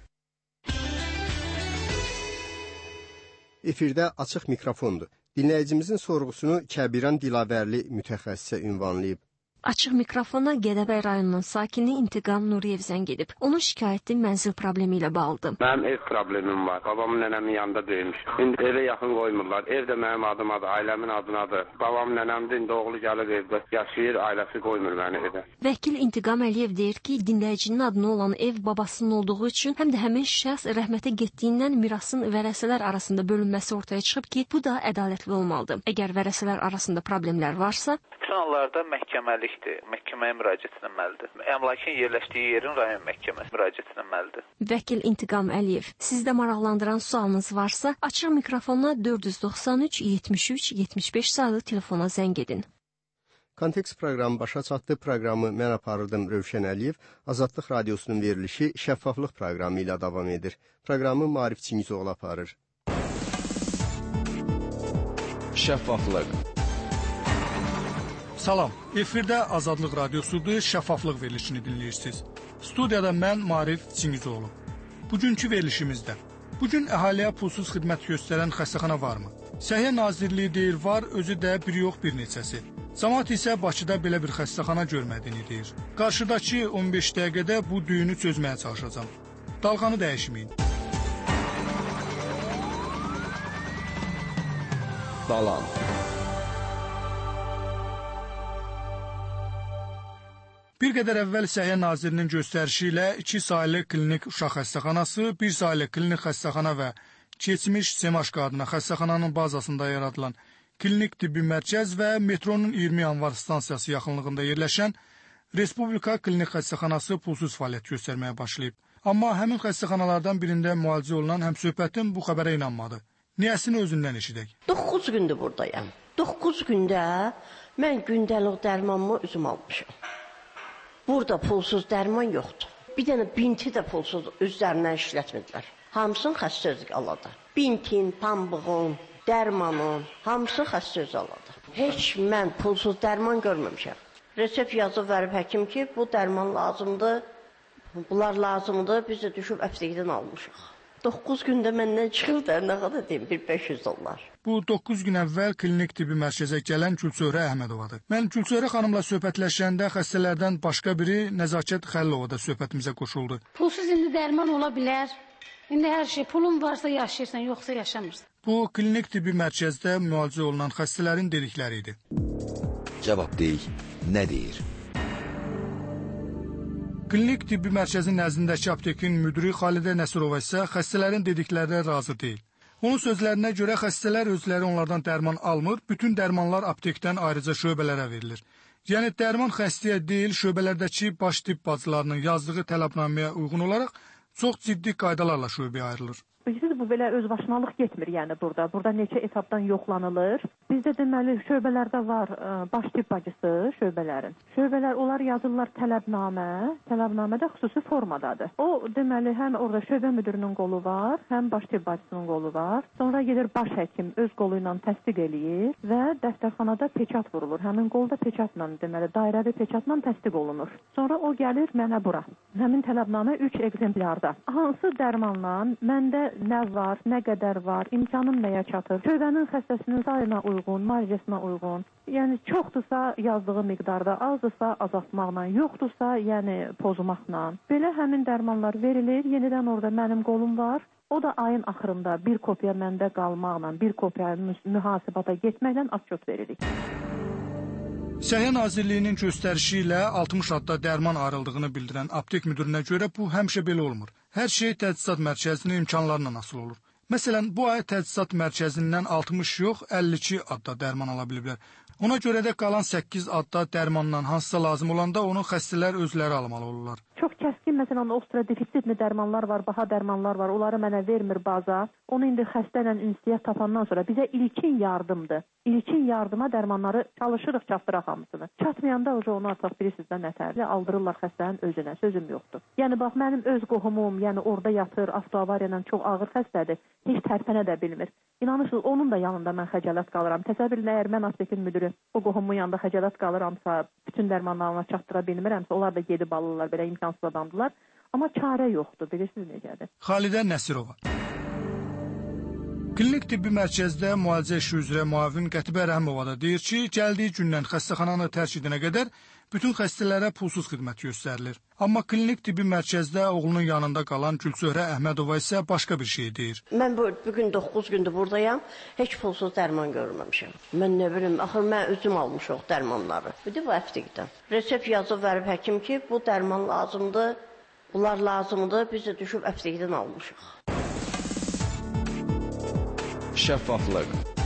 Efirdə açıq mikrofondur. Dinləyicimizin sorğusunu Kəbiran Dilavərli mütəxəssisə ünvanlayıb. Açıq mikrofona Gədəbəy rayonunun sakini İntiqam Nuriyev zəng edib. Onun şikayəti mənzil problemi ilə bağlıdır. Mənim ev problemim var. Babamın nənəmin yanında böyümüş. İndi evə yaxın qoymurlar. Ev də mənim adımadır, ailəmin adınadır. Babam nənəmdir, indi oğlu gəlib evdə yaşayır, ailəsi qoymur məni evə. Vəkil İntiqam Əliyev deyir ki, dinləyicinin adına olan ev babasının olduğu üçün həm də həmin şəxs rəhmətə getdiyindən mirasın vərəsələr arasında bölünməsi ortaya çıxıb ki, bu da ədalətli olmalıdır. Əgər vərəsələr arasında problemlər varsa, bütün hallarda məhkəməli məhkəməyə müraciət etməlidir. Əmlakın yerləşdiyi yerin rayon məhkəməsi müraciət etməlidir. Vəkil İntiqam Əliyev, sizdə maraqlandıran sualınız varsa, açıq mikrofona dörd yüz doxsan üç yetmiş üç yetmiş beş sayılı telefona zəng edin. Kontekst proqramı başa çatdı. Proqramı mən aparırdım Rövşən Əliyev. Azadlıq Radiosunun verilişi şəffaflıq proqramı ilə davam edir. Proqramı Maarif Çingizoğlu aparır. Şəffaflıq. Salam, efirdə Azadlıq Radiosudur, şəffaflıq verilişini dinləyirsiniz. Studiyada mən Maarif Çingizoğlu. Bugünkü verilişimizdə, bugün əhaliyə pulsuz xidmət göstərən xəstəxana varmı? Səhiyyə Nazirliyi deyir var, özü də bir yox bir neçəsi. Cəmaət isə Bakıda belə bir xəstəxana görmədiyini deyir. Qarşıdakı on beş dəqiqədə bu düyünü çözməyə çalışacağam. Dalğanı dəyişməyin. Dalan. Bir qədər əvvəl Səhiyyə Nazirinin göstərişi ilə iki saylı klinik uşaq xəstəxanası, bir saylı klinik xəstəxana və keçmiş Semaş qadına xəstəxananın bazasında yaradılan klinik tibbi mərkəz və metronun iyirmi yanvar stansiyası yaxınlığında yerləşən Respublika klinik xəstəxanası pulsuz fəaliyyət göstərməyə başlayıb. Amma həmin xəstəxanalardan birində müalicə olunan həmsöhbətim bu xəbərə inanmadı. Niyəsini özündən eşidək. doqquz gündür buradayam. doqquz gündə mən gündəlik dərmanımı özüm almışam. Burada pulsuz dərman yoxdur. Bir dənə binti də pulsuz özlərindən işlətmirlər. Hamısını xəstə özü aladı. Bintin, pambığın, dərmanın, hamısı xəstə özü aladı. Heç mən pulsuz dərman görməmişəm. Resept yazıb verib həkim ki, bu dərman lazımdır, bunlar lazımdır, biz də düşüb əfsəkdən almışıq. doqquz gündə məndən çıxıb da nə qədər deyim, bir beş yüz dollar. Bu doqquz gün əvvəl klinik tibbi mərkəzə gələn Gülsöhrə Əhmədovadır. Mən Gülsöhrə xanımla söhbətləşəndə xəstələrdən başqa biri Nəzakət Xəllova da söhbətimizə qoşuldu. Pulsuz indi dərman ola bilər. İndi hər şey pulun varsa yaşayırsan, yoxsa yaşamırsan. Bu klinik tibbi mərkəzdə müalicə olunan xəstələrin dedikləri idi. Cavab deyil, nə deyir? Klinik tibbi mərkəzin nəzdindəki aptekin müdiri Xalidə Nəsirova isə xəstələrin dediklərinə razı deyil. Onun sözlərinə görə xəstələr özləri onlardan dərman almır, bütün dərmanlar aptekdən ayrıca şöbələrə verilir. Yəni dərman xəstəyə deyil, şöbələrdəki baş tibb bacılarının yazdığı tələbnaməyə uyğun olaraq çox ciddi qaydalarla şöbəyə ayrılır. Bilirsiniz, bu belə özbaşınalıq getmir, yəni burada. Burada neçə etapdan yoxlanılır. Bizdə deməli şöbələrdə var ə, baş tibb bacısı şöbələrin. Şöbələr onlar yazırlar tələbnamə, tələbnamədə xüsusi formadadır. O deməli həm orada şöbə müdirinin qolu var, həm baş tibb bacısının qolu var. Sonra gedir baş həkim öz qolu ilə təsdiq eləyir və dəftərxanada peçat vurulur. Həmin qolda peçatla, deməli dairəvi peçatla təsdiq olunur. Sonra o gəlir mənə bura. Həmin tələbnamə üç ekzemplyarda. Hansı dərmanla məndə nə var, nə qədər var, imkanım nəyə çatır, şöbənin xəstəsinin sayına uyğun, müalicəsinə uyğun, yəni çoxdursa yazdığı miqdarda, azdırsa azaltmaqla, yoxdursa yəni pozmaqla. Belə həmin dərmanlar verilir, yenidən orada mənim qolum var, o da ayın axırında bir kopya məndə qalmaqla, bir kopya mühasibata getməklə atçot veririk. Səhiyyə Nazirliyinin göstərişi ilə altmış adda dərman ayrıldığını bildirən aptek müdirinə görə bu həmişə belə olmur. Hər şey tədqiqat mərkəzinin imkanlarından asılı olur. Məsələn, bu ay tədqiqat mərkəzindən altmış yox, əlli iki adda dərman ala biliblər. Ona görə də qalan səkkiz adda dərmandan hansısa lazım olanda onu xəstələr özləri almalı olurlar. Çox kəskin məsələn ostradifisitli dərmanlar var, baha dərmanlar var. Onları mənə vermir baza. Onu indi xəstə ilə ünsiyyət tapandan sonra bizə ilkin yardımdır. İlkin yardıma dərmanları çalışırıq çatdıraq hamısını. Çatmayanda onu artıq bilirsiniz də nətərli aldırırlar xəstənin özünə. Sözüm yoxdur. Yəni bax mənim öz qohumum, yəni orada yatır, avtoavariya ilə çox ağır xəstədir. Heç tərpənə də bilmir. İnanırsınız, onun da yanında mən xəcalət qalıram. Təsəvvür edin, əgər mən aptekin müdürü o qohumun yanında xəcalət qalıramsa, bütün dərmanlarına çatdıra bilmirəmsə, onlar da gedib alırlar, belə imkansız adamdılar. Amma çarə yoxdur, bilirsiniz necədir. Xalidə Nəsirova. Klinik tibbi mərkəzdə müalicə işi üzrə müavin Qətibə Rəhimova da deyir ki, gəldiyi gündən xəstəxananı tərk edənə qədər bütün xəstələrə pulsuz xidmət göstərilir. Amma klinik tibbi mərkəzdə oğlunun yanında qalan Gülsöhrə Əhmədova isə başqa bir şey deyir. Mən bu, bugün doqquz gündür buradayam, heç pulsuz dərman görməmişəm. Mən nə bilim, axır mən özüm almışıq dərmanları. Bir də bu aptekdən. Resept yazıb verib həkim ki, bu dərman lazımdır, bunlar lazımdır, biz də düşüb aptekdən almışıq. Şəffaflıq.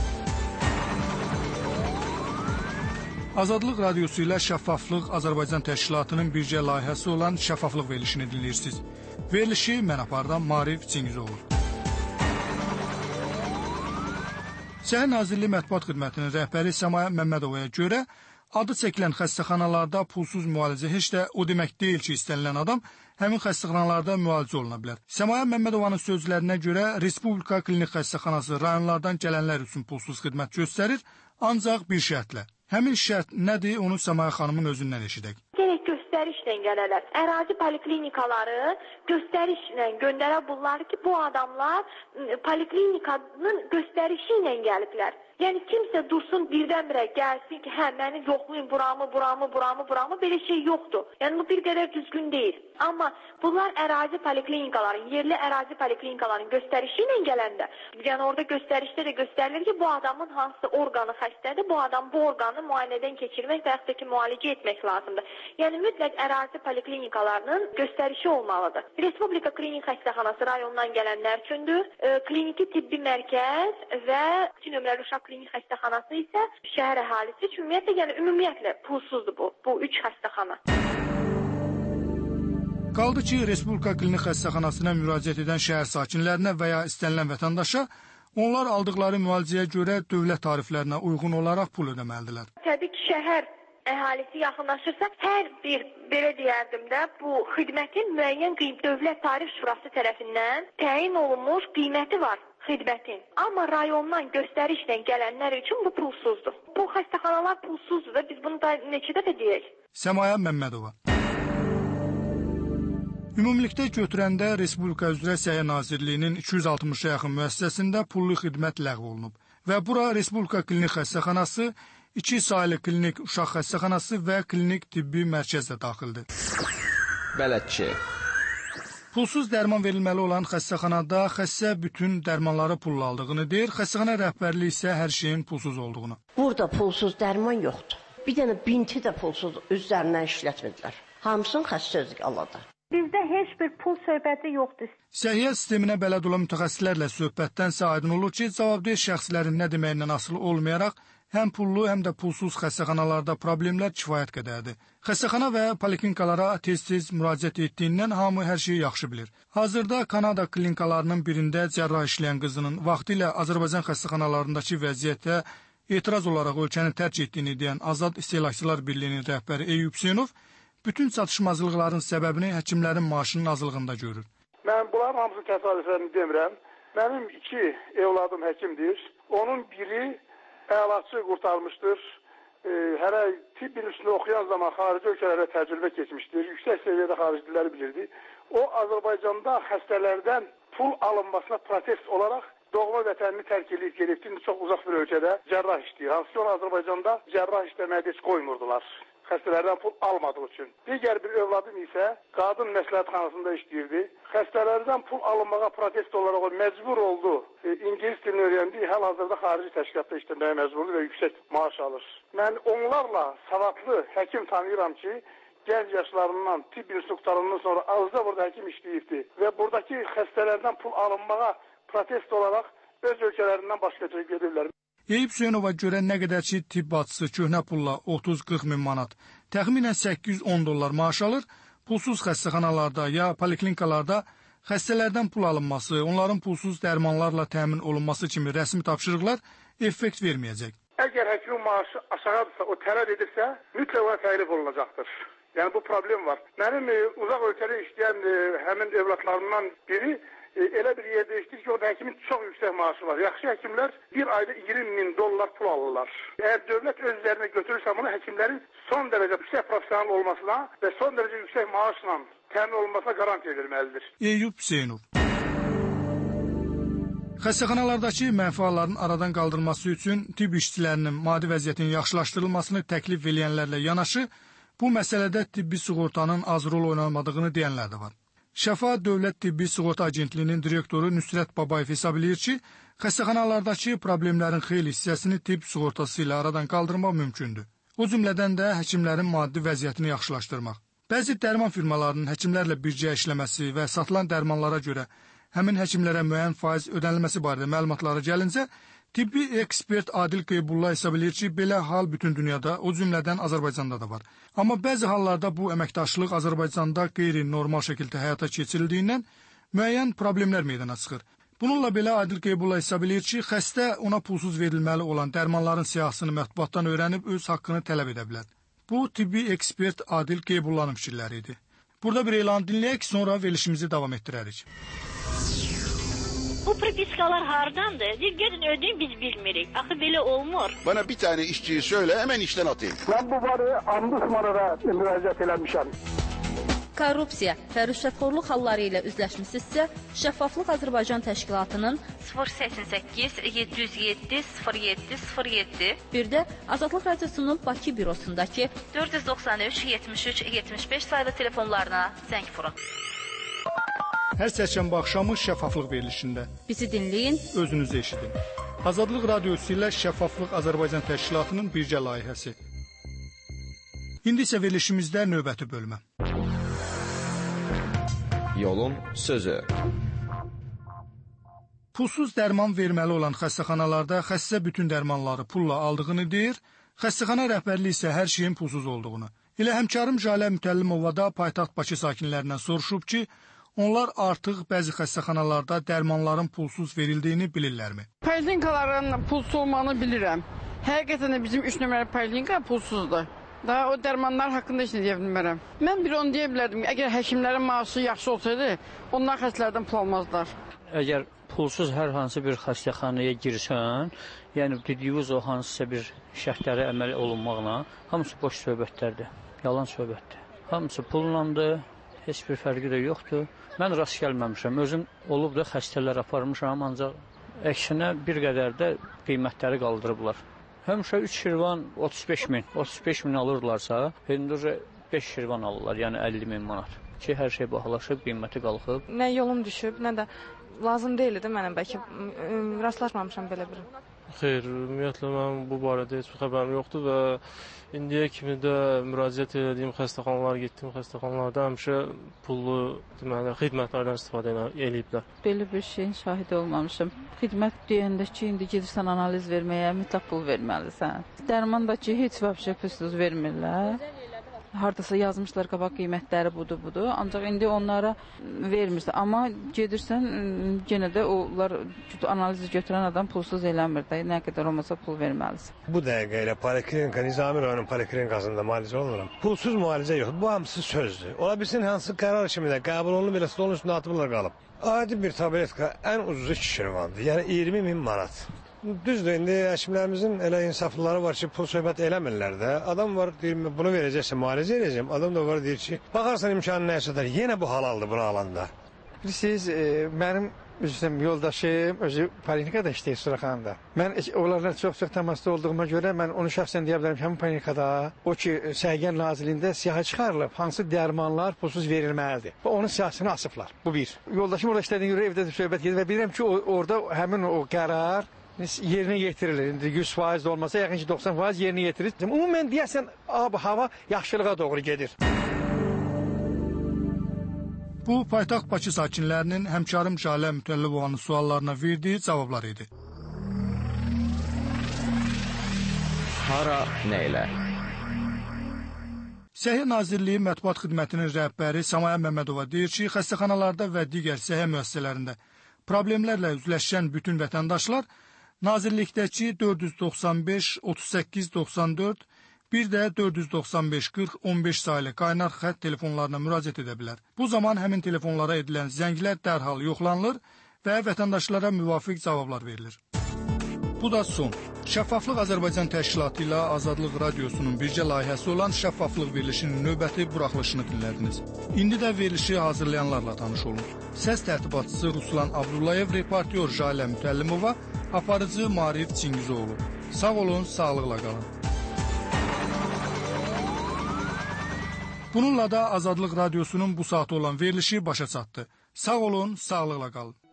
Azadlıq Radiosu ilə Şəffaflıq Azərbaycan Təşkilatının birgə layihəsi olan Şəffaflıq verilişini dinləyirsiniz. Verilişi mən apardan Marif Çingizoğlu. Səhiyyə Nazirliyi Mətbuat Xidmətinin rəhbəri Səmaya Məmmədovaya görə adı çəkilən xəstəxanalarda pulsuz müalicə heç də o demək deyil ki, istənilən adam həmin xəstəxanalarda müalicə oluna bilər. Səmaya Məmmədovanın sözlərinə görə Respublika Klinik Xəstəxanası rayonlardan gələnlər üçün pulsuz xidmət göstərir, ancaq bir şərtlə. Həmin şərt nədir, onu Səmaya xanımın özündən eşidək. Gerek göstərişlə gələrlər. Ərazi poliklinikaları göstərişlə göndərə bunlar ki, bu adamlar poliklinikanın göstərişi ilə gəliblər. Yəni kimsə dursun birdən-birə gəlsin ki, hə, məni yoxlayın, buramı, buramı, buramı, buramı, belə şey yoxdur. Yəni bu bir qədər düzgün deyil. Amma bunlar ərazi poliklinikaların, yerli ərazi poliklinikaların göstərişi ilə gələndə, yəni orada göstərişdə də göstərilir ki, bu adamın hansı orqanı xəstədir, bu adam bu orqanı müayinədən keçirmək və yaxud da ki, müalicə etmək lazımdır. Yəni mütləq ərazi poliklinikalarının göstərişi olmalıdır. Respublika Klinik Xəstəxanası rayondan gələnlər üçündür. E, kliniki tibbi mərkəz və nömrəli uşaq klinik xəstəxanası isə şəhər əhalisi üçün ümumiyyətlə, yəni ümumiyyətlə pulsuzdur bu, bu üç xəstəxana. Qaldı ki, Respublika Klinik Xəstəxanasına müraciət edən şəhər sakinlərinə və ya istənilən vətəndaşa onlar aldıqları müalicəyə görə dövlət tariflərinə uyğun olaraq pul ödəməlidirlər. Təbii ki, şəhər əhalisi yaxınlaşırsa, hər bir, belə deyərdim də, bu xidmətin müəyyən dövlət tarif şurası tərəfindən təyin olunmuş qiyməti var xidmətin. Amma rayondan göstərişlə gələnlər üçün bu pulsuzdur. Bu xəstəxanalar pulsuzdur da, biz bunu da neçə dəfə deyək. Səmaya Məmmədova. Ümumilikdə götürəndə Respublika üzrə Səhiyyə Nazirliyinin iki yüz altmışa yaxın müəssisəsində pullu xidmət ləğv olunub və bura Respublika Klinik Xəstəxanası, iki saylı klinik uşaq xəstəxanası və klinik tibbi mərkəz də daxildir. Bələdçi. Pulsuz dərman verilməli olan xəstəxanada xəstə bütün dərmanları pulla aldığını deyir, xəstəxana rəhbərliyi isə hər şeyin pulsuz olduğunu. Burada pulsuz dərman yoxdur. Bir dənə binti də pulsuz üzərindən işlətmirlər. Hamısını xəstə özü aladı. Bizdə heç bir pul söhbəti yoxdur. Səhiyyə sisteminə bələd olan mütəxəssislərlə söhbətdənsə aydın olur ki, cavabdeh şəxslərin nə deməyindən asılı olmayaraq, həm pullu, həm də pulsuz xəstəxanalarda problemlər kifayət qədərdir. Xəstəxana və poliklinikalara tez-tez müraciət etdiyindən hamı hər şeyi yaxşı bilir. Hazırda Kanada klinikalarının birində cərrah işləyən qızının vaxtilə Azərbaycan xəstəxanalarındakı vəziyyətə etiraz olaraq ölkəni tərk etdiyini deyən Azad İstehlakçılar Birliyinin rəhbəri Eyüp Hüseynov bütün çatışmazlıqların səbəbini həkimlərin maaşının azlığında görür. Mən bunların hamısını təsadüflərini demirəm. Mənim iki evladım həkimdir. Onun biri əlaçı qurtarmışdır. E, hələ tibb üstündə oxuyan zaman xarici ölkələrə təcrübə keçmişdir. Yüksək səviyyədə xarici dilləri bilirdi. O, Azərbaycanda xəstələrdən pul alınmasına protest olaraq doğma vətənini tərk edib gedibdir. Çox uzaq bir ölkədə cərrah işləyir. Hansı ki, Azərbaycanda cərrah işləməyə heç qoymurdular. Xəstələrdən pul almadığı üçün. Digər bir övladım isə qadın məsləhətxanasında işləyirdi. Xəstələrdən pul alınmağa protest olaraq o məcbur oldu. E, İngilis dilini öyrəndi. Hal-hazırda xarici təşkilatda işləməyə məcburdur və yüksək maaş alır. Mən onlarla savadlı həkim tanıyıram ki, gənc yaşlarından, tibb instruktorundan sonra azda burada həkim işləyibdi və buradakı xəstələrdən pul alınmağa protest olaraq öz ölkələrindən başqa cəhə gedirlər. Eyüp Hüseynova görə nə qədər ki, tibb bacısı köhnə pulla otuz qırx min manat, təxminən səkkiz yüz on dollar maaş alır, Pulsuz xəstəxanalarda ya poliklinikalarda xəstələrdən pul alınması, onların pulsuz dərmanlarla təmin olunması kimi rəsmi tapşırıqlar effekt verməyəcək. Əgər həkimin maaşı aşağıdırsa, o tələb edirsə, mütləq ona təklif olunacaqdır. Yəni bu problem var. Mənim e, uzaq ölkədə işləyən e, həmin övladlarımdan biri e, elə bir yerdə işləyir ki, orada həkimin çox yüksək maaşı var. Yaxşı həkimlər bir ayda iyirmi min dollar pul alırlar. Əgər dövlət öz üzərinə götürürsə bunu, həkimlərin son dərəcə yüksək professional olmasına və son dərəcə yüksək maaşla təmin olunmasına garanti edilməlidir. Eyüp Hüseynov. Xəstəxanalardakı mənfaatların aradan qaldırılması üçün tibb işçilərinin maddi vəziyyətinin yaxşılaşdırılmasını təklif edənlərlə yanaşı, bu məsələdə tibbi sığortanın az rol oynanmadığını deyənlər də var. Şəfa Dövlət Tibbi Sığorta Agentliyinin direktoru Nüsrət Babayev hesab edir ki, xəstəxanalardakı problemlərin xeyli hissəsini tibb sığortası ilə aradan qaldırmaq mümkündür. O cümlədən də həkimlərin maddi vəziyyətini yaxşılaşdırmaq. Bəzi dərman firmalarının həkimlərlə birgə işləməsi və satılan dərmanlara görə həmin həkimlərə müəyyən faiz ödənilməsi barədə məlumatlara gəlincə, tibbi ekspert Adil Qeybulla hesab edir ki, belə hal bütün dünyada, o cümlədən Azərbaycanda da var. Amma bəzi hallarda bu əməkdaşlıq Azərbaycanda qeyri-normal şəkildə həyata keçirildiyindən müəyyən problemlər meydana çıxır. Bununla belə Adil Qeybulla hesab edir ki, xəstə ona pulsuz verilməli olan dərmanların siyahısını mətbuatdan öyrənib öz haqqını tələb edə bilər. Bu, tibbi ekspert Adil Qeybullanın fikirləri idi. Burada bir elan dinləyək, sonra verilişimizi davam etdirərik. Bu propiskalar hardandır? Gedin ödeyin, biz bilmirik. Axı belə olmur. Bana bir tane işçiyi söyle, hemen işten atayım. Ben bu barı Amdusman'a müracaat eləmişəm. Korrupsiya və rüşvətxorluq halları ilə üzləşmisinizsə, Şəffaflıq Azərbaycan Təşkilatının sıfır səksən səkkiz yeddi yüz yeddi sıfır yeddi sıfır yeddi, bir də Azadlıq Radiosunun Bakı bürosundakı dörd yüz doxsan üç yetmiş üç yetmiş beş sayılı telefonlarına zəng vurun. Hər çərşənbə axşamı Şəffaflıq verilişində. Bizi dinləyin, özünüzü eşidin. Azadlıq Radiosu ilə Şəffaflıq Azərbaycan Təşkilatının birgə layihəsi. İndi isə verilişimizdə növbəti bölmə. Yolun sözü. Pulsuz dərman verməli olan xəstəxanalarda xəstə bütün dərmanları pulla aldığını deyir, xəstəxana rəhbərliyi isə hər şeyin pulsuz olduğunu. Elə həmkarım Jalə Mütəllimova da paytaxt Bakı sakinlərindən soruşub ki, onlar artıq bəzi xəstəxanalarda dərmanların pulsuz verildiyini bilirlərmi? Poliklinikaların pulsuz olmağını bilirəm. Həqiqətən də bizim üç nömrəli poliklinika pulsuzdur. Daha o dərmanlar haqqında heç nə deyə bilmərəm. Mən bir onu deyə bilərdim, əgər həkimlərin maaşı yaxşı olsaydı, onlar xəstələrdən pul almazlar. Əgər pulsuz hər hansı bir xəstəxanaya girsən, yəni dediyiniz o hansısa bir şərtlərə əməl olunmaqla, hamısı boş söhbətlərdir, yalan söhbətdir. Hamısı pullandır, heç bir fərqi də yoxdur. Mən rast gəlməmişəm, özüm olub da xəstələr aparmışam, ancaq əksinə bir qədər də qiymətləri qaldırıblar. Həmişə üç şirvan otuz beş min, otuz beş min alırlarsa, indi beş şirvan alırlar, yəni əlli min manat. Ki, hər şey bahalaşıb, qiyməti qalxıb. Nə yolum düşüb, nə də lazım deyildi mənə, bəlkə rastlaşmamışam belə bir. Xeyr, ümumiyyətlə mənim bu barədə heç bir xəbərim yoxdur və indiyə kimi də müraciət etdiyim xəstəxanalar, getdiyim xəstəxanalarda həmişə pullu, deməli, xidmətlərdən istifadə ediblər. Belə bir şeyin şahidi olmamışam. Xidmət deyəndə ki, indi gedirsən analiz verməyə, mütləq pul verməlisən. Dərman da ki, heç vəbşə pulsuz vermirlər. Hardasa yazmışlar qabaq qiymətləri budur, budur. Ancaq indi onlara vermirsə. Amma gedirsən, yenə də onlar analizi götürən adam pulsuz eləmir də. Nə qədər olmasa pul verməlisən. Bu dəqiqə ilə poliklinika, Nizami rayonun poliklinikasında müalicə olunuram. Pulsuz müalicə yoxdur. Bu hamısı sözdür. Ola bilsin hansı qərar kimi də qəbul olunub, belə stolun üstündə atıblar qalıb. Adi bir tabletka ən ucuzu iki şirvandır. Yəni iyirmi min manat. Düzdür, indi həkimlərimizin elə insaflıları var ki, pul söhbət eləmirlər də. Adam var, deyir, bunu verəcəksə, müalicə edəcəm. Adam da var, deyir ki, baxarsan imkanı nəyə çatar, yenə bu halaldır bunu alanda. Bilirsiniz, e, mənim üzrəm yoldaşım özü poliklinikada işləyir Suraxanında. Mən onlarla çox-çox təmasda olduğuma görə mən onu şəxsən deyə bilərəm ki, həmin poliklinikada o ki, Səhiyyə Nazirliyində siyahı çıxarılıb, hansı dərmanlar pulsuz verilməlidir. Və onun siyasını asıblar. Bu bir. Yoldaşım orada işlədiyi görə evdə də söhbət gedir və bilirəm ki, o, orada həmin o qərar yerinə yetirilir. İndi yüz faiz də olmasa, yaxın ki doxsan faiz yerinə yetirilir. Ümumən deyəsən, ab hava yaxşılığa doğru gedir. Bu, paytaxt Bakı sakinlərinin həmkarım Jalə Mütəllibovanın suallarına verdiyi cavablar idi. Hara, nə ilə? Səhiyyə Nazirliyi Mətbuat Xidmətinin rəhbəri Samaya Məmmədova deyir ki, xəstəxanalarda və digər səhiyyə müəssisələrində problemlərlə üzləşən bütün vətəndaşlar Nazirlikdəki dörd yüz doxsan beş otuz səkkiz doxsan dörd, bir də dörd yüz doxsan beş qırx on beş saylı qaynar xətt telefonlarına müraciət edə bilər. Bu zaman həmin telefonlara edilən zənglər dərhal yoxlanılır və vətəndaşlara müvafiq cavablar verilir. Bu da son. Şəffaflıq Azərbaycan Təşkilatı ilə Azadlıq Radiosunun birgə layihəsi olan Şəffaflıq verilişinin növbəti buraxılışını dinlədiniz. İndi də verilişi hazırlayanlarla tanış olun. Səs tərtibatçısı Ruslan Abdullayev, reportyor Jalə Mütəllimova, aparıcı Marif Çingizoğlu. Sağ olun, sağlıqla qalın. Bununla da Azadlıq Radiosunun bu saatı olan verilişi başa çatdı. Sağ olun, sağlıqla qalın.